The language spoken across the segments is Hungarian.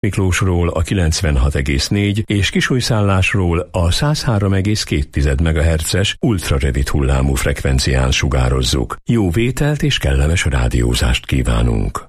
Miklósról a 96,4 és Kisújszállásról a 103,2 MHz-es ultrarövid hullámú frekvencián sugározzuk. Jó vételt és kellemes rádiózást kívánunk!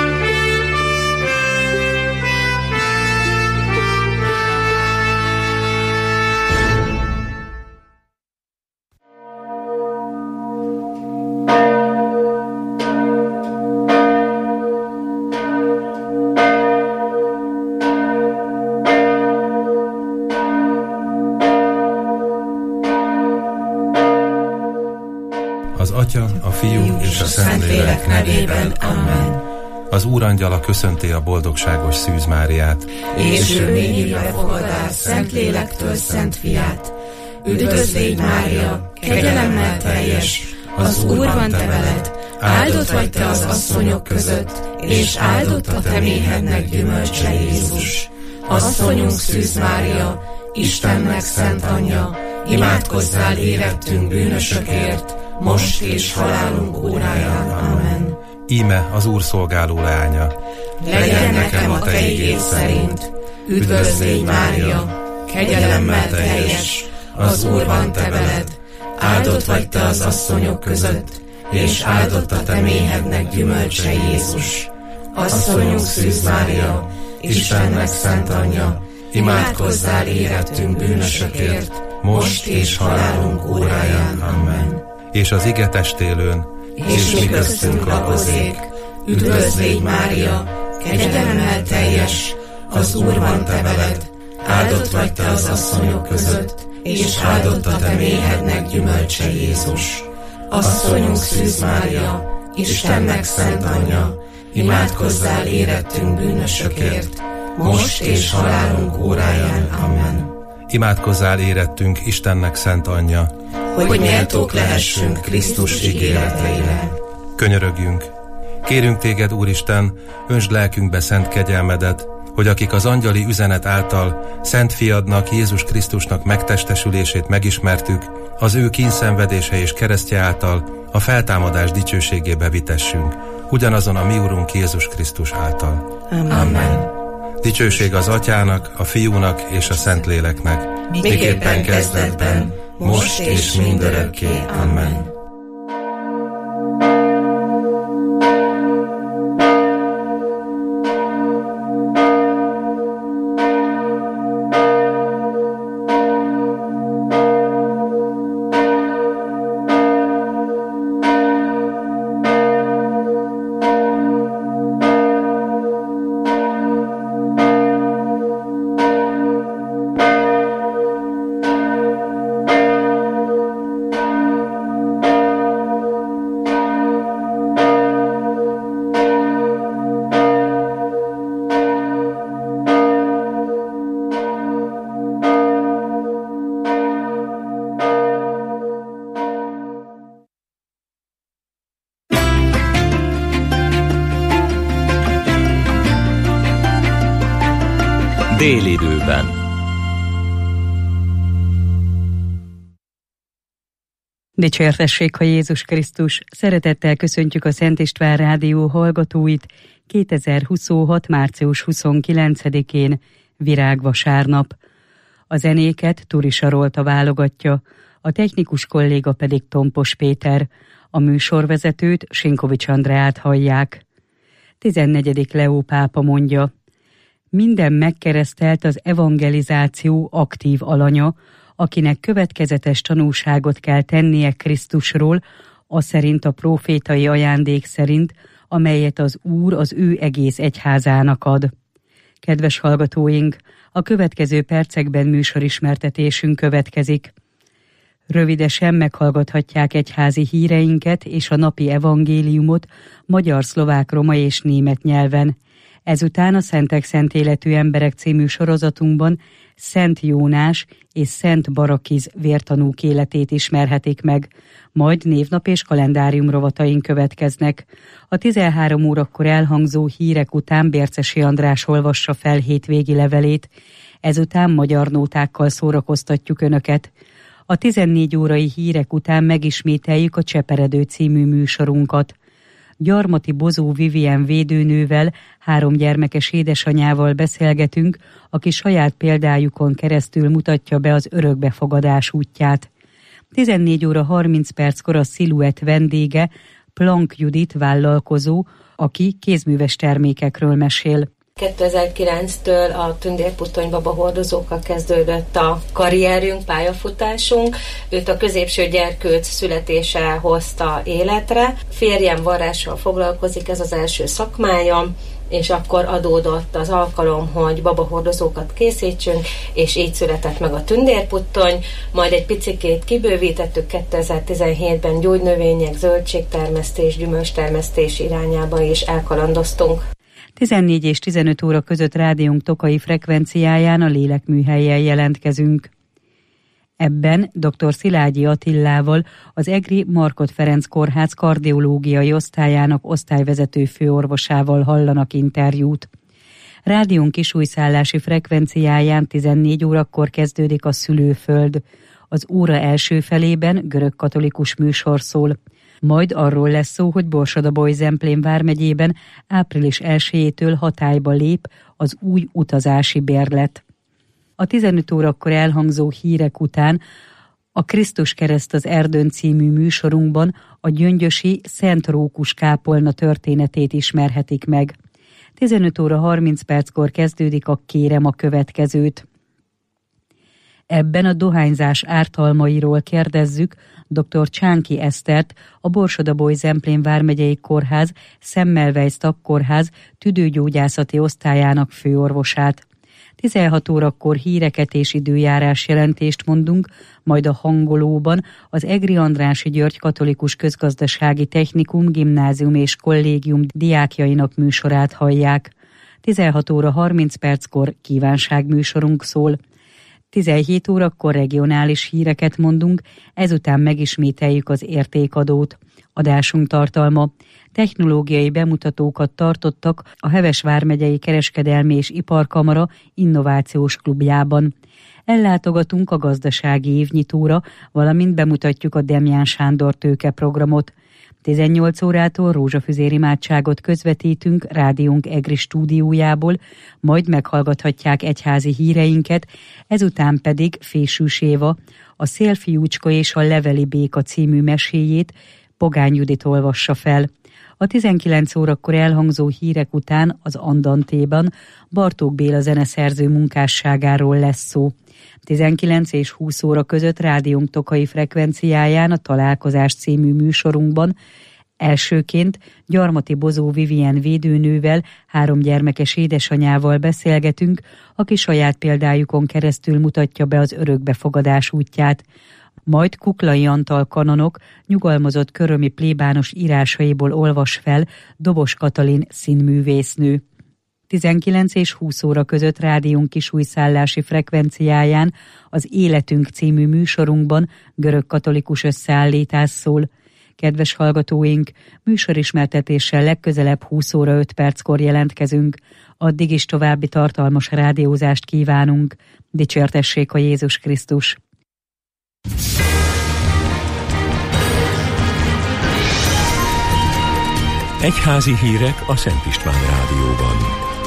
Az Atya, a Fiú és a Szentlélek nevében. Amen. Az Úrangyala köszönti a boldogságos Szűz Máriát. És ő még befogadás Szentlélektől Szent Fiát. Üdvözl légy, Mária, kegyelemmel teljes, az Úr van te veled, áldott vagy te az asszonyok között, és áldott a te méhednek gyümölcse, Jézus. Asszonyunk Szűz Mária, Istennek szent anyja, imádkozzál érettünk bűnösökért, most és halálunk óráján. Amen. Íme az Úr szolgáló leánya. Legyen nekem a te igéd szerint. Üdvözl légy, Mária, kegyelemmel teljes, az Úr van te veled, áldott vagy te az asszonyok között, és áldott a te méhednek gyümölcse, Jézus. Asszonyunk Szűz Mária, Istennek szent anyja, imádkozzál érettünk bűnösökért, most és halálunk óráján. Amen. És az ige testélőn, és mi köztünk lakozék. Üdvözl légy, Mária, kegyelemmel teljes, az Úr van te veled, áldott vagy te az asszonyok között, és áldott a te méhednek gyümölcse, Jézus. Asszonyunk Szűz Mária, Istennek szent anyja, imádkozzál érettünk bűnösökért, most és halálunk óráján. Amen. Imádkozzál érettünk Istennek szent anyja, hogy méltók lehessünk Krisztus ígéreteire. Könyörögjünk! Kérünk téged, Úristen, öntsd lelkünkbe szent kegyelmedet, hogy akik az angyali üzenet által Szent Fiadnak, Jézus Krisztusnak megtestesülését megismertük, az ő kínszenvedése és keresztje által a feltámadás dicsőségébe vitessünk, ugyanazon a mi Urunk Jézus Krisztus által. Amen. Dicsőség az Atyának, a Fiúnak és a Szentléleknek, miképpen kezdetben, most és mindörökké. Amen. Délidőben. Dicsértessék a Jézus Krisztus! Szeretettel köszöntjük a Szent István Rádió hallgatóit 2026. március 29-én, virágvasárnap. A zenéket Turi Sarolta válogatja, a technikus kolléga pedig Tompos Péter, a műsorvezetőt Sinkovics Andreát hallják. 14. Leó pápa mondja: minden megkeresztelt az evangelizáció aktív alanya, akinek következetes tanúságot kell tennie Krisztusról, aszerint a prófétai ajándék szerint, amelyet az Úr az ő egész egyházának ad. Kedves hallgatóink, a következő percekben műsorismertetésünk következik. Rövidesen meghallgathatják egyházi híreinket és a napi evangéliumot magyar, szlovák, roma és német nyelven. Ezután a Szentek Szent Életű Emberek című sorozatunkban Szent Jónás és Szent Barakiz vértanúk életét ismerhetik meg, majd névnap és kalendárium rovataink következnek. A 13 órakor elhangzó hírek után Bércesi András olvassa fel hétvégi levelét, ezután magyar nótákkal szórakoztatjuk Önöket. A 14 órai hírek után megismételjük a Cseperedő című műsorunkat. Gyarmati Bozó Vivien védőnővel, 3 gyermekes édesanyával beszélgetünk, aki saját példájukon keresztül mutatja be az örökbefogadás útját. 14 óra 30 perckor a Sziluett vendége, Plank Judit vállalkozó, aki kézműves termékekről mesél. 2009-től a tündérputtony babahordozókkal kezdődött a karrierünk, pályafutásunk. Őt a középső gyerkőc születése hozta életre. Férjem varrással foglalkozik, ez az első szakmája, és akkor adódott az alkalom, hogy babahordozókat készítsünk, és így született meg a tündérputtony, majd egy picikét kibővítettük 2017-ben gyógynövények, zöldségtermesztés, gyümölcstermesztés irányába is elkalandoztunk. 14 és 15 óra között rádiónk tokai frekvenciáján a Lélekműhellyel jelentkezünk. Ebben dr. Szilágyi Attillával, az Egri Markhot Ferenc Kórház kardiológiai osztályának osztályvezető főorvosával hallanak interjút. Rádiónk kisújszállási frekvenciáján 14 órakor kezdődik a Szülőföld. Az óra első felében görögkatolikus műsor szól. Majd arról lesz szó, hogy Borsod-Abaúj-Zemplén vármegyében április 1-től hatályba lép az új utazási bérlet. A 15 órakor elhangzó hírek után a Krisztus kereszt az erdőn című műsorunkban a gyöngyösi Szent Rókus kápolna történetét ismerhetik meg. 15 óra 30 perckor kezdődik a Kérem a következőt. Ebben a dohányzás ártalmairól kérdezzük dr. Csánki Esztert, a Borsod-Abaúj-Zemplén vármegyei kórház Semmelweis Tagkórház tüdőgyógyászati osztályának főorvosát. 16 órakor híreket és időjárás jelentést mondunk, majd a hangolóban az Egri Andrássy György Katolikus Közgazdasági Technikum, Gimnázium és Kollégium diákjainak műsorát hallják. 16 óra 30 perckor kívánságműsorunk szól. 17 órakor regionális híreket mondunk, ezután megismételjük az értékadót. Adásunk tartalma: technológiai bemutatókat tartottak a Heves vármegyei Kereskedelmi és Iparkamara innovációs klubjában. Ellátogatunk a gazdasági évnyitóra, valamint bemutatjuk a Demján Sándor tőkeprogramot. 18 órától rózsafüzér imádságot közvetítünk rádiónk Egri stúdiójából, majd meghallgathatják egyházi híreinket, ezután pedig Fésűs Éva, a Szélfiúcska és a Leveli béka című meséjét Pogány Judit olvassa fel. A 19 órakor elhangzó hírek után az Andantéban Bartók Béla zeneszerző munkásságáról lesz szó. 19 és 20 óra között rádiónk tokai frekvenciáján a Találkozás című műsorunkban elsőként Gyarmati Bozó Vivien védőnővel, 3 gyermekes édesanyával beszélgetünk, aki saját példájukon keresztül mutatja be az örökbefogadás útját. Majd Kuklai Antal kanonok nyugalmazott körömi plébános írásaiból olvas fel Dobos Katalin színművésznő. 19 és 20 óra között rádiónk kisújszállási frekvenciáján az Életünk című műsorunkban görögkatolikus összeállítás szól. Kedves hallgatóink, műsorismertetéssel legközelebb 20 óra 5 perckor jelentkezünk. Addig is további tartalmas rádiózást kívánunk. Dicsértessék a Jézus Krisztus! Egyházi hírek a Szent István Rádióban.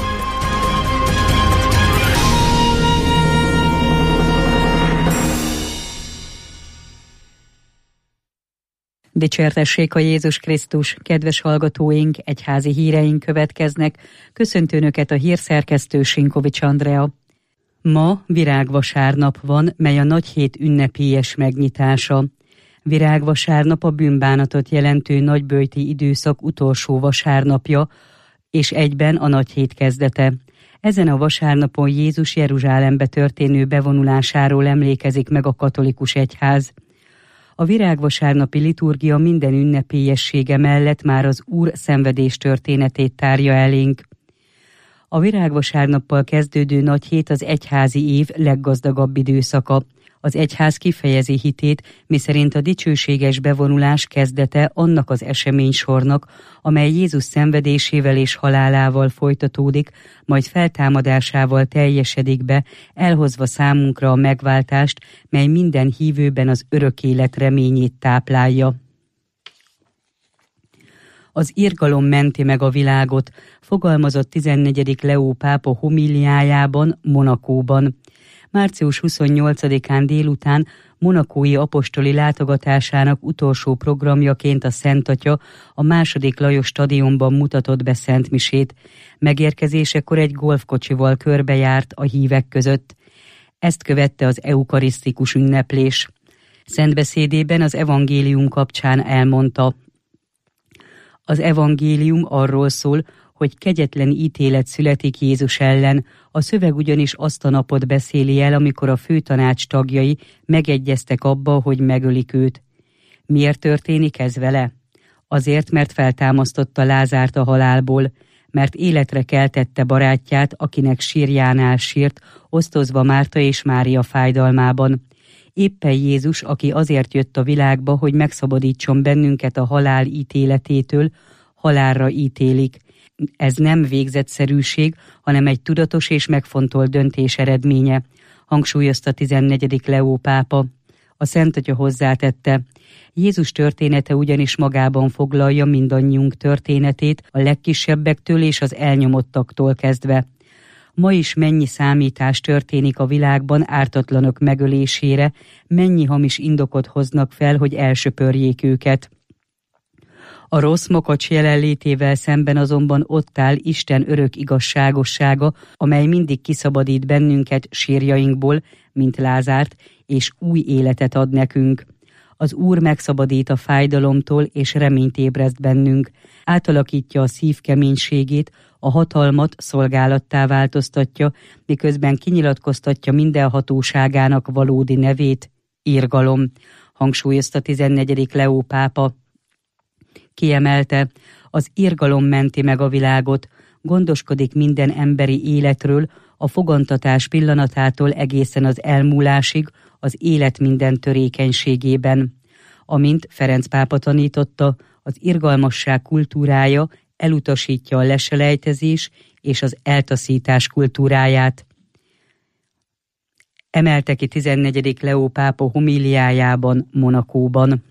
Dicsértessék a Jézus Krisztus! Kedves hallgatóink, egyházi híreink következnek. Köszöntő Önöket a hírszerkesztő Sinkovics Andrea. Ma virágvasárnap van, mely a Nagyhét ünnepélyes megnyitása. Virágvasárnap a bűnbánatot jelentő nagyböjti időszak utolsó vasárnapja, és egyben a Nagyhét kezdete. Ezen a vasárnapon Jézus Jeruzsálembe történő bevonulásáról emlékezik meg a katolikus egyház. A virágvasárnapi liturgia minden ünnepélyessége mellett már az Úr szenvedés történetét tárja elénk. A virágvasárnappal kezdődő Nagyhét az egyházi év leggazdagabb időszaka. Az egyház kifejezi hitét, miszerint a dicsőséges bevonulás kezdete annak az eseménysornak, amely Jézus szenvedésével és halálával folytatódik, majd feltámadásával teljesedik be, elhozva számunkra a megváltást, mely minden hívőben az örök élet reményét táplálja. Az irgalom menti meg a világot, fogalmazott 14. Leó pápa homíliájában Monacóban. Március 28-án délután monacói apostoli látogatásának utolsó programjaként a Szent Atya a II. Lajos stadionban mutatott be szentmisét. Megérkezésekor egy golfkocsival körbejárt a hívek között. Ezt követte az eukarisztikus ünneplés. Szentbeszédében az evangélium kapcsán elmondta: az evangélium arról szól, hogy kegyetlen ítélet születik Jézus ellen. A szöveg ugyanis azt a napot beszéli el, amikor a főtanács tagjai megegyeztek abba, hogy megölik őt. Miért történik ez vele? Azért, mert feltámasztotta Lázárt a halálból, mert életre keltette barátját, akinek sírjánál sírt, osztozva Márta és Mária fájdalmában. Éppen Jézus, aki azért jött a világba, hogy megszabadítson bennünket a halál ítéletétől, halálra ítélik. Ez nem végzetszerűség, hanem egy tudatos és megfontolt döntés eredménye, hangsúlyozta 14. Leó pápa. A Szent Atya hozzátette: Jézus története ugyanis magában foglalja mindannyiunk történetét, a legkisebbektől és az elnyomottaktól kezdve. Ma is mennyi számítás történik a világban ártatlanok megölésére, mennyi hamis indokot hoznak fel, hogy elsöpörjék őket. A rossz makacs jelenlétével szemben azonban ott áll Isten örök igazságossága, amely mindig kiszabadít bennünket sírjainkból, mint Lázárt, és új életet ad nekünk. Az Úr megszabadít a fájdalomtól, és reményt ébreszt bennünk. Átalakítja a szív keménységét, a hatalmat szolgálattá változtatja, miközben kinyilatkoztatja mindenhatóságának valódi nevét, irgalom, hangsúlyozta 14. Leó pápa. Kiemelte: az irgalom menti meg a világot, gondoskodik minden emberi életről, a fogantatás pillanatától egészen az elmúlásig, az élet minden törékenységében. Amint Ferenc pápa tanította, az irgalmasság kultúrája elutasítja a leselejtezés és az eltaszítás kultúráját. Emelte ki 14. Leó pápa homíliájában Monacóban.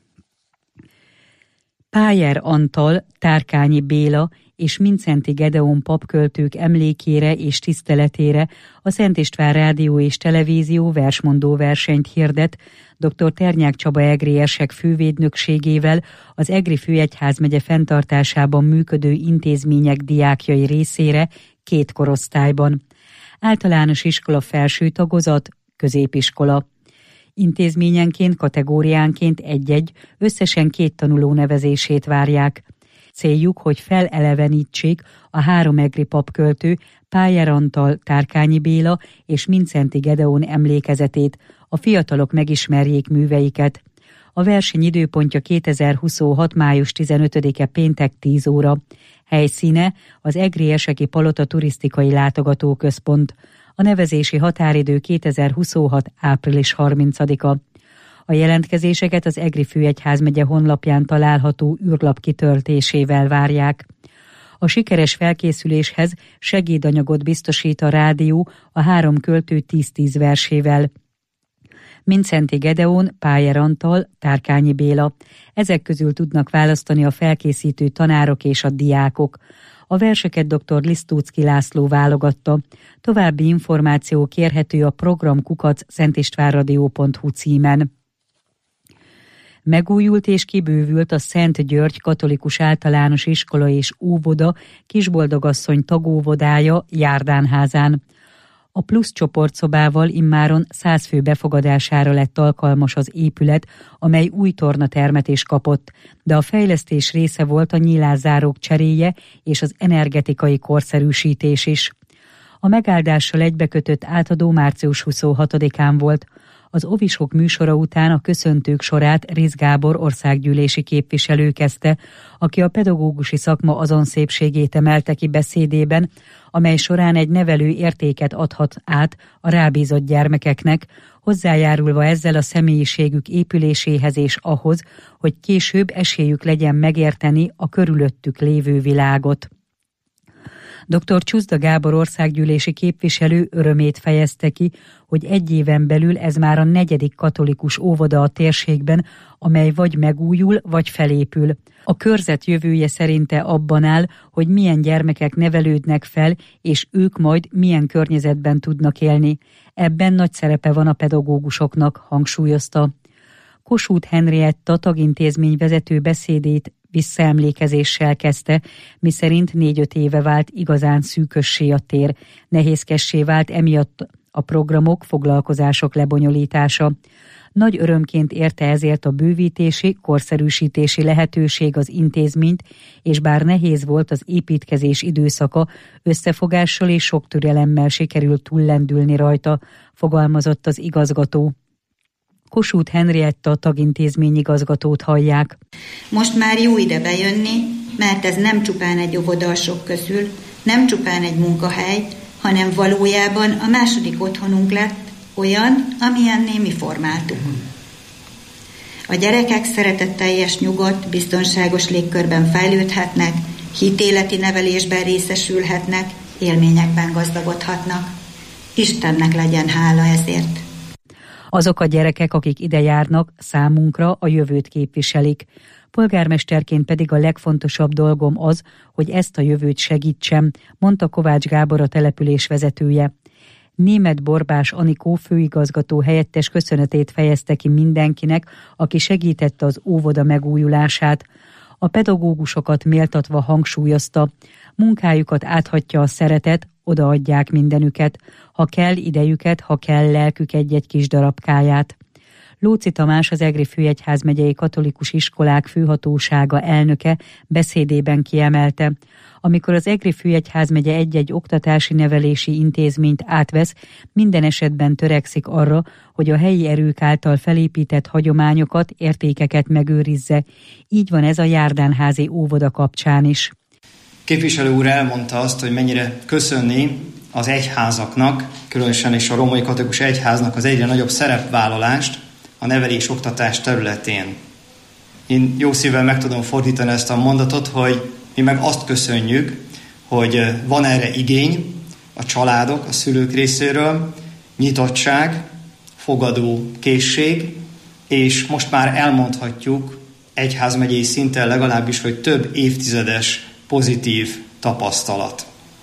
Pájer Antal, Tárkányi Béla és Mindszenty Gedeon papköltők emlékére és tiszteletére a Szent István Rádió és Televízió versmondó versenyt hirdet dr. Ternyák Csaba egriesek fővédnökségével az Egri Főegyházmegye fenntartásában működő intézmények diákjai részére 2 korosztályban. Általános iskola felső tagozat, középiskola. Intézményenként, kategóriánként 1-1, összesen 2 tanuló nevezését várják. Céljuk, hogy felelevenítsék a 3 egri papköltő, Pájer Antal, Tárkányi Béla és Mindszenty Gedeon emlékezetét, a fiatalok megismerjék műveiket. A verseny időpontja 2026. május 15-e péntek 10 óra. Helyszíne az Egri Eseki Palota turisztikai látogatóközpont. A nevezési határidő 2026. április 30-a. A jelentkezéseket az Egri Főegyházmegye honlapján található űrlap kitöltésével várják. A sikeres felkészüléshez segédanyagot biztosít a rádió a 3 költő 10-10 versével. Mindszenty Gedeon, Pájer Antal, Tárkányi Béla. Ezek közül tudnak választani a felkészítő tanárok és a diákok. A verseket dr. Lisztóczky László válogatta. További információ kérhető a program@szentistvánradio.hu címen. Megújult és kibővült a Szent György Katolikus Általános Iskola és Óvoda Kisboldogasszony tagóvodája Járdánházán. A plusz csoportszobával immáron 100 fő befogadására lett alkalmas az épület, amely új tornatermet is kapott, de a fejlesztés része volt a nyílászárók cseréje és az energetikai korszerűsítés is. A megáldással egybekötött átadó március 26-án volt. Az ovisok műsora után a köszöntők sorát Rész Gábor országgyűlési képviselő kezdte, aki a pedagógusi szakma azon szépségét emelte ki beszédében, amely során egy nevelő értéket adhat át a rábízott gyermekeknek, hozzájárulva ezzel a személyiségük épüléséhez és ahhoz, hogy később esélyük legyen megérteni a körülöttük lévő világot. Dr. Csuzda Gábor országgyűlési képviselő örömét fejezte ki, hogy egy éven belül ez már a 4. katolikus óvoda a térségben, amely vagy megújul, vagy felépül. A körzet jövője szerinte abban áll, hogy milyen gyermekek nevelődnek fel, és ők majd milyen környezetben tudnak élni. Ebben nagy szerepe van a pedagógusoknak, hangsúlyozta. Kossuth Henrietta tagintézmény vezető beszédét visszaemlékezéssel kezdte, miszerint 4-5 éve vált igazán szűkössé a tér. Nehézkessé vált emiatt a programok, foglalkozások lebonyolítása. Nagy örömként érte ezért a bővítési, korszerűsítési lehetőség az intézményt, és bár nehéz volt az építkezés időszaka, összefogással és sok türelemmel sikerült túllendülni rajta, fogalmazott az igazgató. Kossuth Henrietta tagintézmény igazgatót hallják. Most már jó ide bejönni, mert ez nem csupán egy óvoda a sok közül, nem csupán egy munkahely, hanem valójában a második otthonunk lett, olyan, amilyenné mi formáltuk. A gyerekek szeretetteljes, nyugodt, biztonságos légkörben fejlődhetnek, hitéleti nevelésben részesülhetnek, élményekben gazdagodhatnak. Istennek legyen hála ezért. Azok a gyerekek, akik ide járnak, számunkra a jövőt képviselik. Polgármesterként pedig a legfontosabb dolgom az, hogy ezt a jövőt segítsem, mondta Kovács Gábor, a település vezetője. Németh Borbás Anikó főigazgató helyettes köszönetét fejezte ki mindenkinek, aki segítette az óvoda megújulását. A pedagógusokat méltatva hangsúlyozta, munkájukat áthatja a szeretet, odaadják mindenüket, ha kell idejüket, ha kell lelkük egy-egy kis darabkáját. Lóczy Tamás, az Egri Főegyházmegyei Katolikus Iskolák Főhatósága elnöke beszédében kiemelte, amikor az Egri Főegyházmegye egy-egy oktatási nevelési intézményt átvesz, minden esetben törekszik arra, hogy a helyi erők által felépített hagyományokat, értékeket megőrizze. Így van ez a Járdánházi óvoda kapcsán is. Képviselő úr elmondta azt, hogy mennyire köszönni az egyházaknak, különösen is a római katolikus egyháznak az egyre nagyobb szerepvállalást a nevelés-oktatás területén. Én jó szívvel meg tudom fordítani ezt a mondatot, hogy mi meg azt köszönjük, hogy van erre igény a családok, a szülők részéről, nyitottság, fogadó készség, és most már elmondhatjuk egyházmegyei szinten legalábbis, hogy több évtizedes pozitív tapasztalat.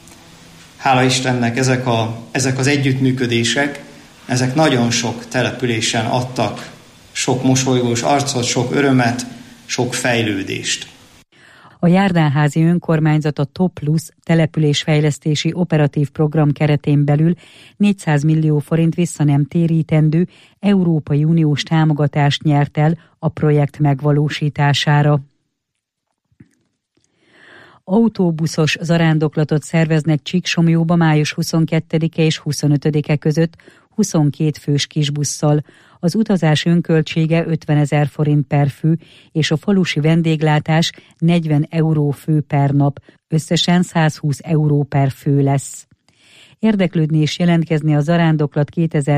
Hála Istennek ezek az együttműködések, ezek nagyon sok településen adtak sok mosolygós arcot, sok örömet, sok fejlődést. A Járdánházi önkormányzat a Top Plus településfejlesztési operatív program keretén belül 400 millió forint visszanemtérítendő Európai Uniós támogatást nyert el a projekt megvalósítására. Autóbuszos zarándoklatot szerveznek Csíksomlyóba május 22-e és 25-e között 22 fős kisbusszal. Az utazás önköltsége 50 000 forint per fő, és a falusi vendéglátás 40 euró fő per nap, összesen 120 euró per fő lesz. Érdeklődni és jelentkezni a zarándoklat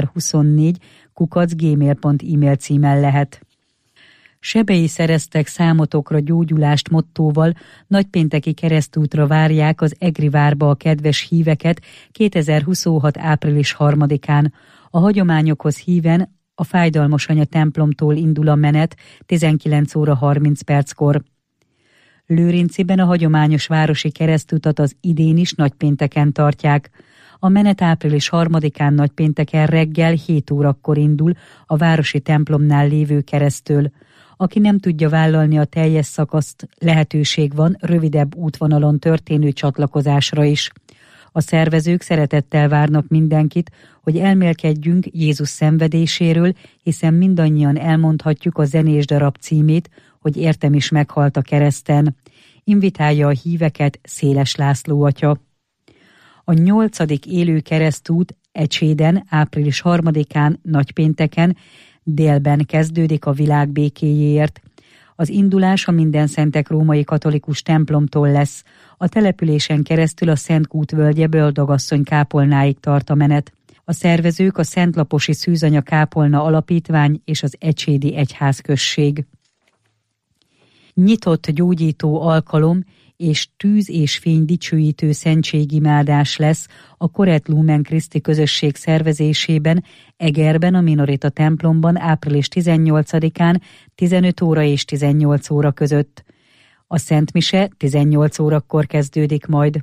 2024@gmail.e-mail címen lehet. Sebei szereztek számotokra gyógyulást mottóval nagypénteki keresztútra várják az Egri várba a kedves híveket 2026. április 3-án. A hagyományokhoz híven a Fájdalmas Anya templomtól indul a menet 19 óra 30 perckor. Lőrinciben a hagyományos városi keresztutat az idén is nagypénteken tartják. A menet április 3-án nagypénteken reggel 7 órakor indul a városi templomnál lévő keresztől. Aki nem tudja vállalni a teljes szakaszt, lehetőség van rövidebb útvonalon történő csatlakozásra is. A szervezők szeretettel várnak mindenkit, hogy elmélkedjünk Jézus szenvedéséről, hiszen mindannyian elmondhatjuk a zenés darab címét, hogy értem is meghalt a kereszten. Invitálja a híveket Széles László atya. A 8. élő keresztút Ecséden április 3-án nagypénteken délben kezdődik a világ békéjéért. Az indulás a Mindenszentek római katolikus templomtól lesz. A településen keresztül a Szent Kút völgye Böldagasszony kápolnáig tart a menet. A szervezők a Szentlaposi Szűzanya Kápolna Alapítvány és az Ecsédi Egyházközség. Nyitott gyógyító alkalom és tűz és fény dicsőítő szentségimádás lesz a Coret Lumen Christi közösség szervezésében Egerben a Minorita templomban április 18-án 15 óra és 18 óra között. A szentmise 18 órakor kezdődik majd.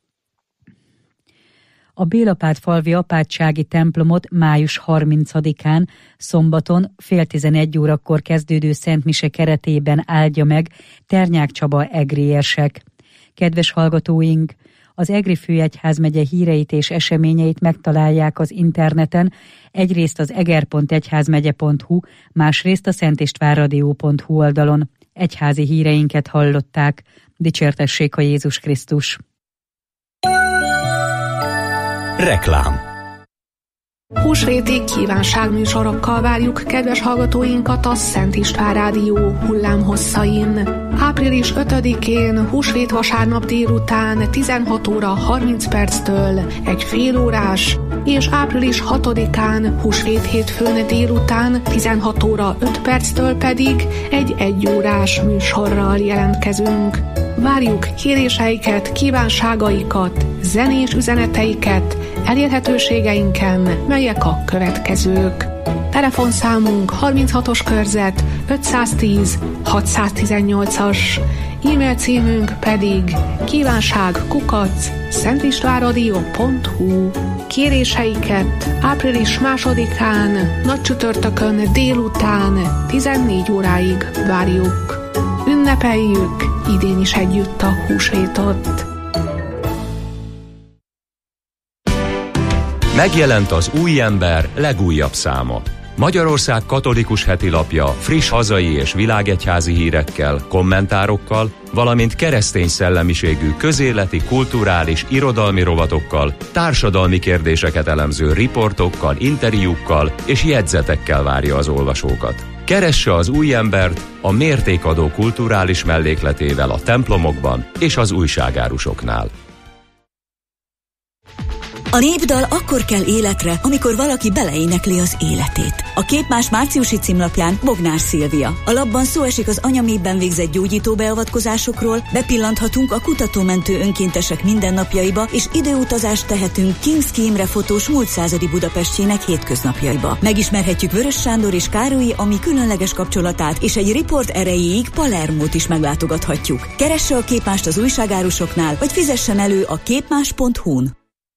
A Bélapátfalvi apátsági templomot május 30-án, szombaton fél 11 órakor kezdődő szentmise keretében áldja meg Ternyák Csaba egri érsek. Kedves hallgatóink, az Egri Főegyházmegye híreit és eseményeit megtalálják az interneten, egyrészt az eger.egyházmegye.hu, másrészt a szentistvánradio.hu oldalon. Egyházi híreinket hallották. Dicsértessék a Jézus Krisztus! Reklám. Húsvéti kívánságműsorokkal várjuk kedves hallgatóinkat a Szent István Rádió hullámhosszain. Április 5-én húsvét vasárnap délután 16 óra 30 perctől egy félórás, és április 6-án húsvét hétfőn délután 16 óra 5 perctől pedig egy egyórás műsorral jelentkezünk. Várjuk kéréseiket, kívánságaikat, zenés üzeneteiket elérhetőségeinken, melyek a következők. Telefonszámunk 36-os körzet 510 618-as, e-mail címünk pedig kívánság@szentistvánradio.hu. Kéréseiket április 2-án, nagy csütörtökön délután 14 óráig várjuk. Ünnepeljük idén is együtt a húsvétot. Megjelent az Új Ember legújabb száma. Magyarország katolikus hetilapja friss hazai és világegyházi hírekkel, kommentárokkal, valamint keresztény szellemiségű közéleti, kulturális, irodalmi rovatokkal, társadalmi kérdéseket elemző riportokkal, interjúkkal és jegyzetekkel várja az olvasókat. Keresse az Új Embert a mértékadó kulturális mellékletével a templomokban és az újságárusoknál. A népdal akkor kell életre, amikor valaki beleénekli az életét. A Képmás márciusi címlapján Bognár Szilvia. A lapban szó esik az anyaméhben végzett gyógyító beavatkozásokról, bepillanthatunk a kutatómentő önkéntesek mindennapjaiba, és időutazást tehetünk Kinszki Imre fotós múlt századi Budapestjének hétköznapjaiba. Megismerhetjük Vörös Sándor és Károlyi Ami különleges kapcsolatát, és egy riport erejéig Palermót is meglátogathatjuk. Keresse a Képmást az újságárusoknál, vagy fizessen elő a képmás.hu-n.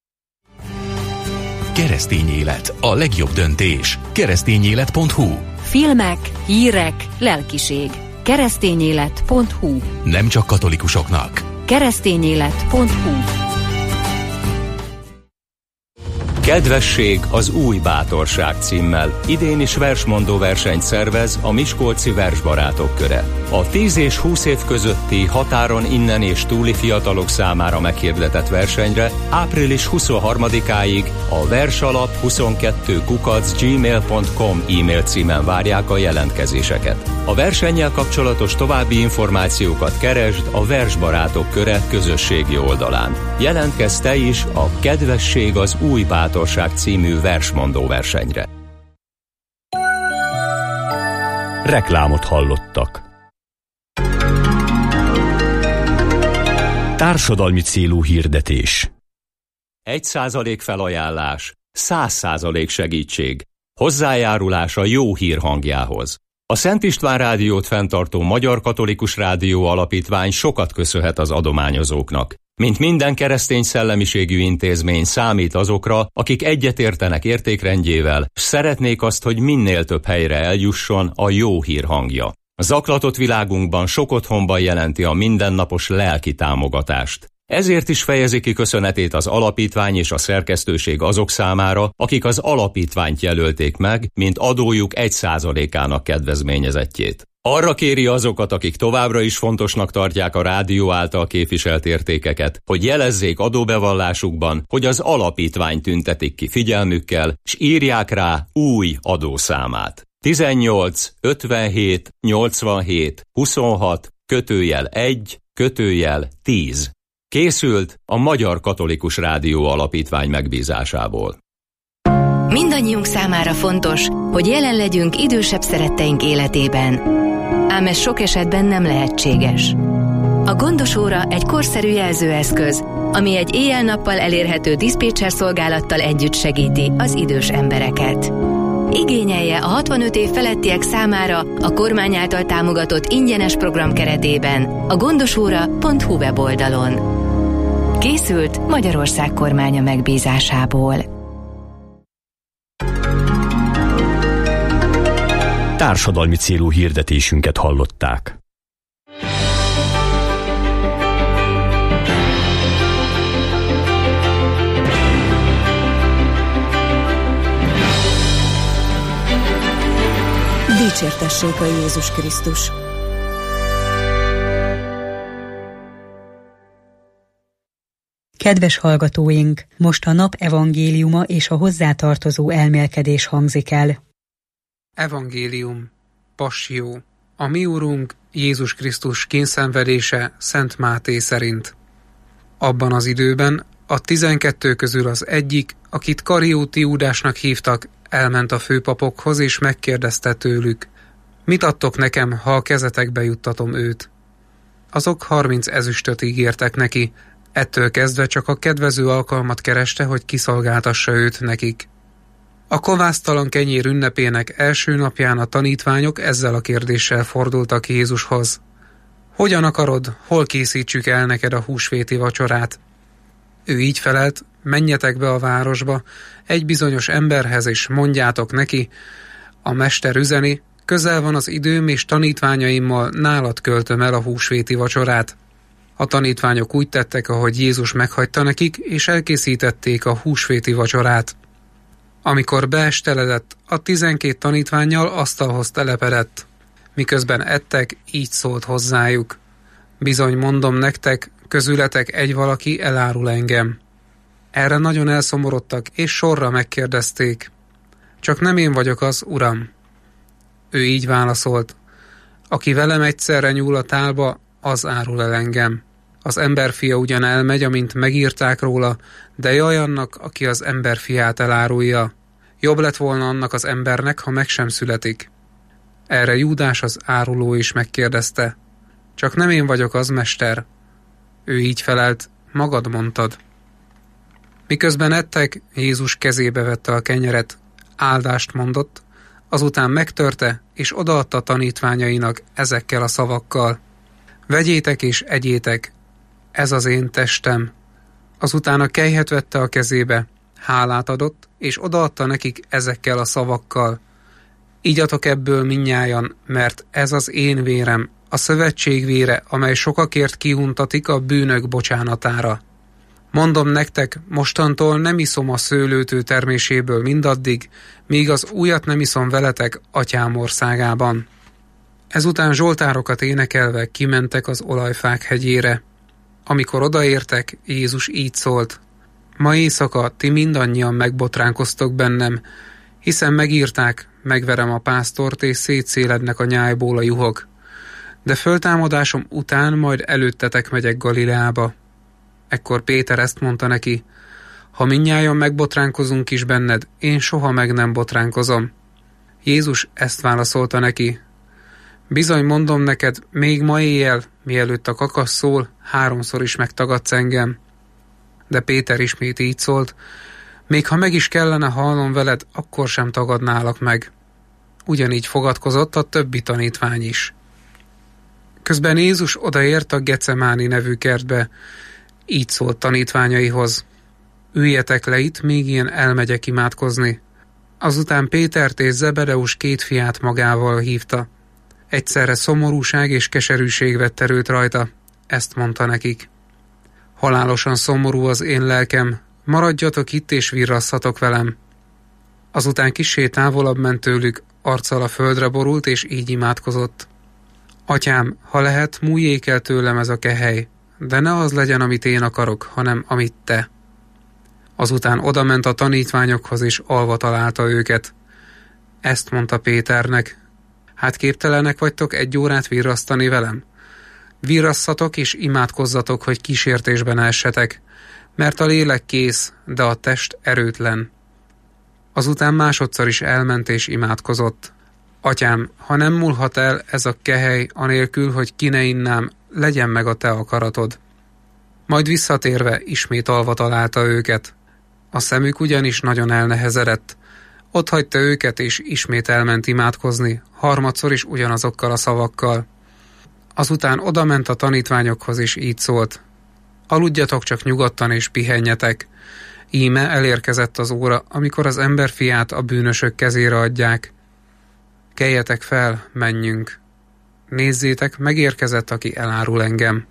Keresztény élet, a legjobb döntés. Keresztényélet.hu. Filmek, hírek, lelkiség. Keresztényélet.hu. Nem csak katolikusoknak. Keresztényélet.hu. Kedvesség az új bátorság címmel idén is versmondó versenyt szervez a Miskolci Versbarátok Köre. A 10 és 20 év közötti határon innen és túli fiatalok számára meghirdetett versenyre április 23-áig a versalap22@gmail.com e-mail címen várják a jelentkezéseket. A versennyel kapcsolatos további információkat keresd a Versbarátok Köre közösségi oldalán. Jelentkezz te is a Kedvesség az új bátorság című versmondó versenyre. Reklámot hallottak. Társadalmi célú hirdetés. 1% felajánlás, 100% segítség. Hozzájárulás a jó hír hangjához. A Szent István Rádiót fenntartó Magyar Katolikus Rádió Alapítvány sokat köszönhet az adományozóknak. Mint minden keresztény szellemiségű intézmény számít azokra, akik egyetértenek értékrendjével, s szeretnék azt, hogy minél több helyre eljusson a jó hír hangja. A zaklatott világunkban sok otthonban jelenti a mindennapos lelki támogatást. Ezért is fejezi ki köszönetét az alapítvány és a szerkesztőség azok számára, akik az alapítványt jelölték meg, mint adójuk 1%-ának kedvezményezettjét. Arra kéri azokat, akik továbbra is fontosnak tartják a rádió által képviselt értékeket, hogy jelezzék adóbevallásukban, hogy az alapítvány tüntetik ki figyelmükkel, s írják rá új adószámát. 18 57 87 26 /1 /10. Készült a Magyar Katolikus Rádió Alapítvány megbízásából. Mindannyiunk számára fontos, hogy jelen legyünk idősebb szeretteink életében. Ám ez sok esetben nem lehetséges. A Gondos óra egy korszerű jelzőeszköz, ami egy éjjel-nappal elérhető diszpécser szolgálattal együtt segíti az idős embereket. Igényelje a 65 év felettiek számára a kormány által támogatott ingyenes program keretében a gondosóra.hu weboldalon. Készült Magyarország kormánya megbízásából. Társadalmi célú hirdetésünket hallották. Dicsértessék a Jézus Krisztus! Kedves hallgatóink, most a nap evangéliuma és a hozzátartozó elmélkedés hangzik el. Evangélium, Passió, a mi Urunk Jézus Krisztus kényszenvedése Szent Máté szerint. Abban az időben a 12 közül az egyik, akit Karióti Júdásnak hívtak, elment a főpapokhoz és megkérdezte tőlük: mit adtok nekem, ha a kezetekbe juttatom őt? Azok 30 ezüstöt ígértek neki, ettől kezdve csak a kedvező alkalmat kereste, hogy kiszolgáltassa őt nekik. A kovásztalan kenyér ünnepének első napján a tanítványok ezzel a kérdéssel fordultak Jézushoz: hogyan akarod, hol készítsük el neked a húsvéti vacsorát? Ő így felelt: menjetek be a városba, egy bizonyos emberhez, és mondjátok neki: a mester üzeni, közel van az időm, és tanítványaimmal nálad költöm el a húsvéti vacsorát. A tanítványok úgy tettek, ahogy Jézus meghagyta nekik, és elkészítették a húsvéti vacsorát. Amikor beesteledett, a 12 tanítvánnyal asztalhoz telepedett. Miközben ettek, így szólt hozzájuk: bizony mondom nektek, közületek egy valaki elárul engem. Erre nagyon elszomorodtak, és sorra megkérdezték: csak nem én vagyok az, Uram? Ő így válaszolt: aki velem egyszerre nyúl a tálba, az árul el engem. Az emberfia ugyan elmegy, amint megírták róla, de jaj annak, aki az emberfiát elárulja. Jobb lett volna annak az embernek, ha meg sem születik. Erre Júdás az áruló is megkérdezte: csak nem én vagyok az, mester? Ő így felelt: magad mondtad. Miközben ettek, Jézus kezébe vette a kenyeret, áldást mondott, azután megtörte, és odaadta tanítványainak ezekkel a szavakkal: vegyétek és egyétek, ez az én testem. Azután a kelyhet vette a kezébe, hálát adott, és odaadta nekik ezekkel a szavakkal: igyatok ebből mindnyájan, mert ez az én vérem, a szövetség vére, amely sokakért kiuntatik a bűnök bocsánatára. Mondom nektek, mostantól nem iszom a szőlőtő terméséből mindaddig, míg az újat nem iszom veletek Atyám országában. Ezután zsoltárokat énekelve kimentek az olajfák hegyére. Amikor odaértek, Jézus így szólt: ma éjszaka ti mindannyian megbotránkoztok bennem, hiszen megírták, megverem a pásztort, és szétszélednek a nyájból a juhok. De föltámadásom után majd előttetek megyek Galileába. Ekkor Péter ezt mondta neki: ha mindnyájan megbotránkozunk is benned, én soha meg nem botránkozom. Jézus ezt válaszolta neki: bizony mondom neked, még ma éjjel, mielőtt a kakas szól, 3-szor is megtagadsz engem. De Péter ismét így szólt: még ha meg is kellene halnom veled, akkor sem tagadnálak meg. Ugyanígy fogadkozott a többi tanítvány is. Közben Jézus odaért a Gecemáni nevű kertbe, így szólt tanítványaihoz: üljetek le itt, még én elmegyek imádkozni. Azután Pétert és Zebedeus 2 fiát magával hívta. Egyszerre szomorúság és keserűség vett erőt rajta, ezt mondta nekik: halálosan szomorú az én lelkem, maradjatok itt és virrasszatok velem. Azután kissé távolabb ment tőlük, arccal a földre borult, és így imádkozott: Atyám, ha lehet, múljék el tőlem ez a kehely, de ne az legyen, amit én akarok, hanem amit te. Azután odament a tanítványokhoz, és alva találta őket. Ezt mondta Péternek: hát képtelenek vagytok 1 órát virrasztani velem? Virrasszatok és imádkozzatok, hogy kísértésben essetek, mert a lélek kész, de a test erőtlen. Azután másodszor is elment és imádkozott: Atyám, ha nem múlhat el ez a kehely anélkül, hogy ki ne innám, legyen meg a te akaratod. Majd visszatérve ismét alva találta őket. A szemük ugyanis nagyon elnehezedett. Ott hagyta őket, és ismét elment imádkozni, harmadszor is ugyanazokkal a szavakkal. Azután odament a tanítványokhoz, és így szólt: aludjatok csak nyugodtan, és pihenjetek. Íme elérkezett az óra, amikor az emberfiát a bűnösök kezére adják. Keljetek fel, menjünk. Nézzétek, megérkezett, aki elárul engem.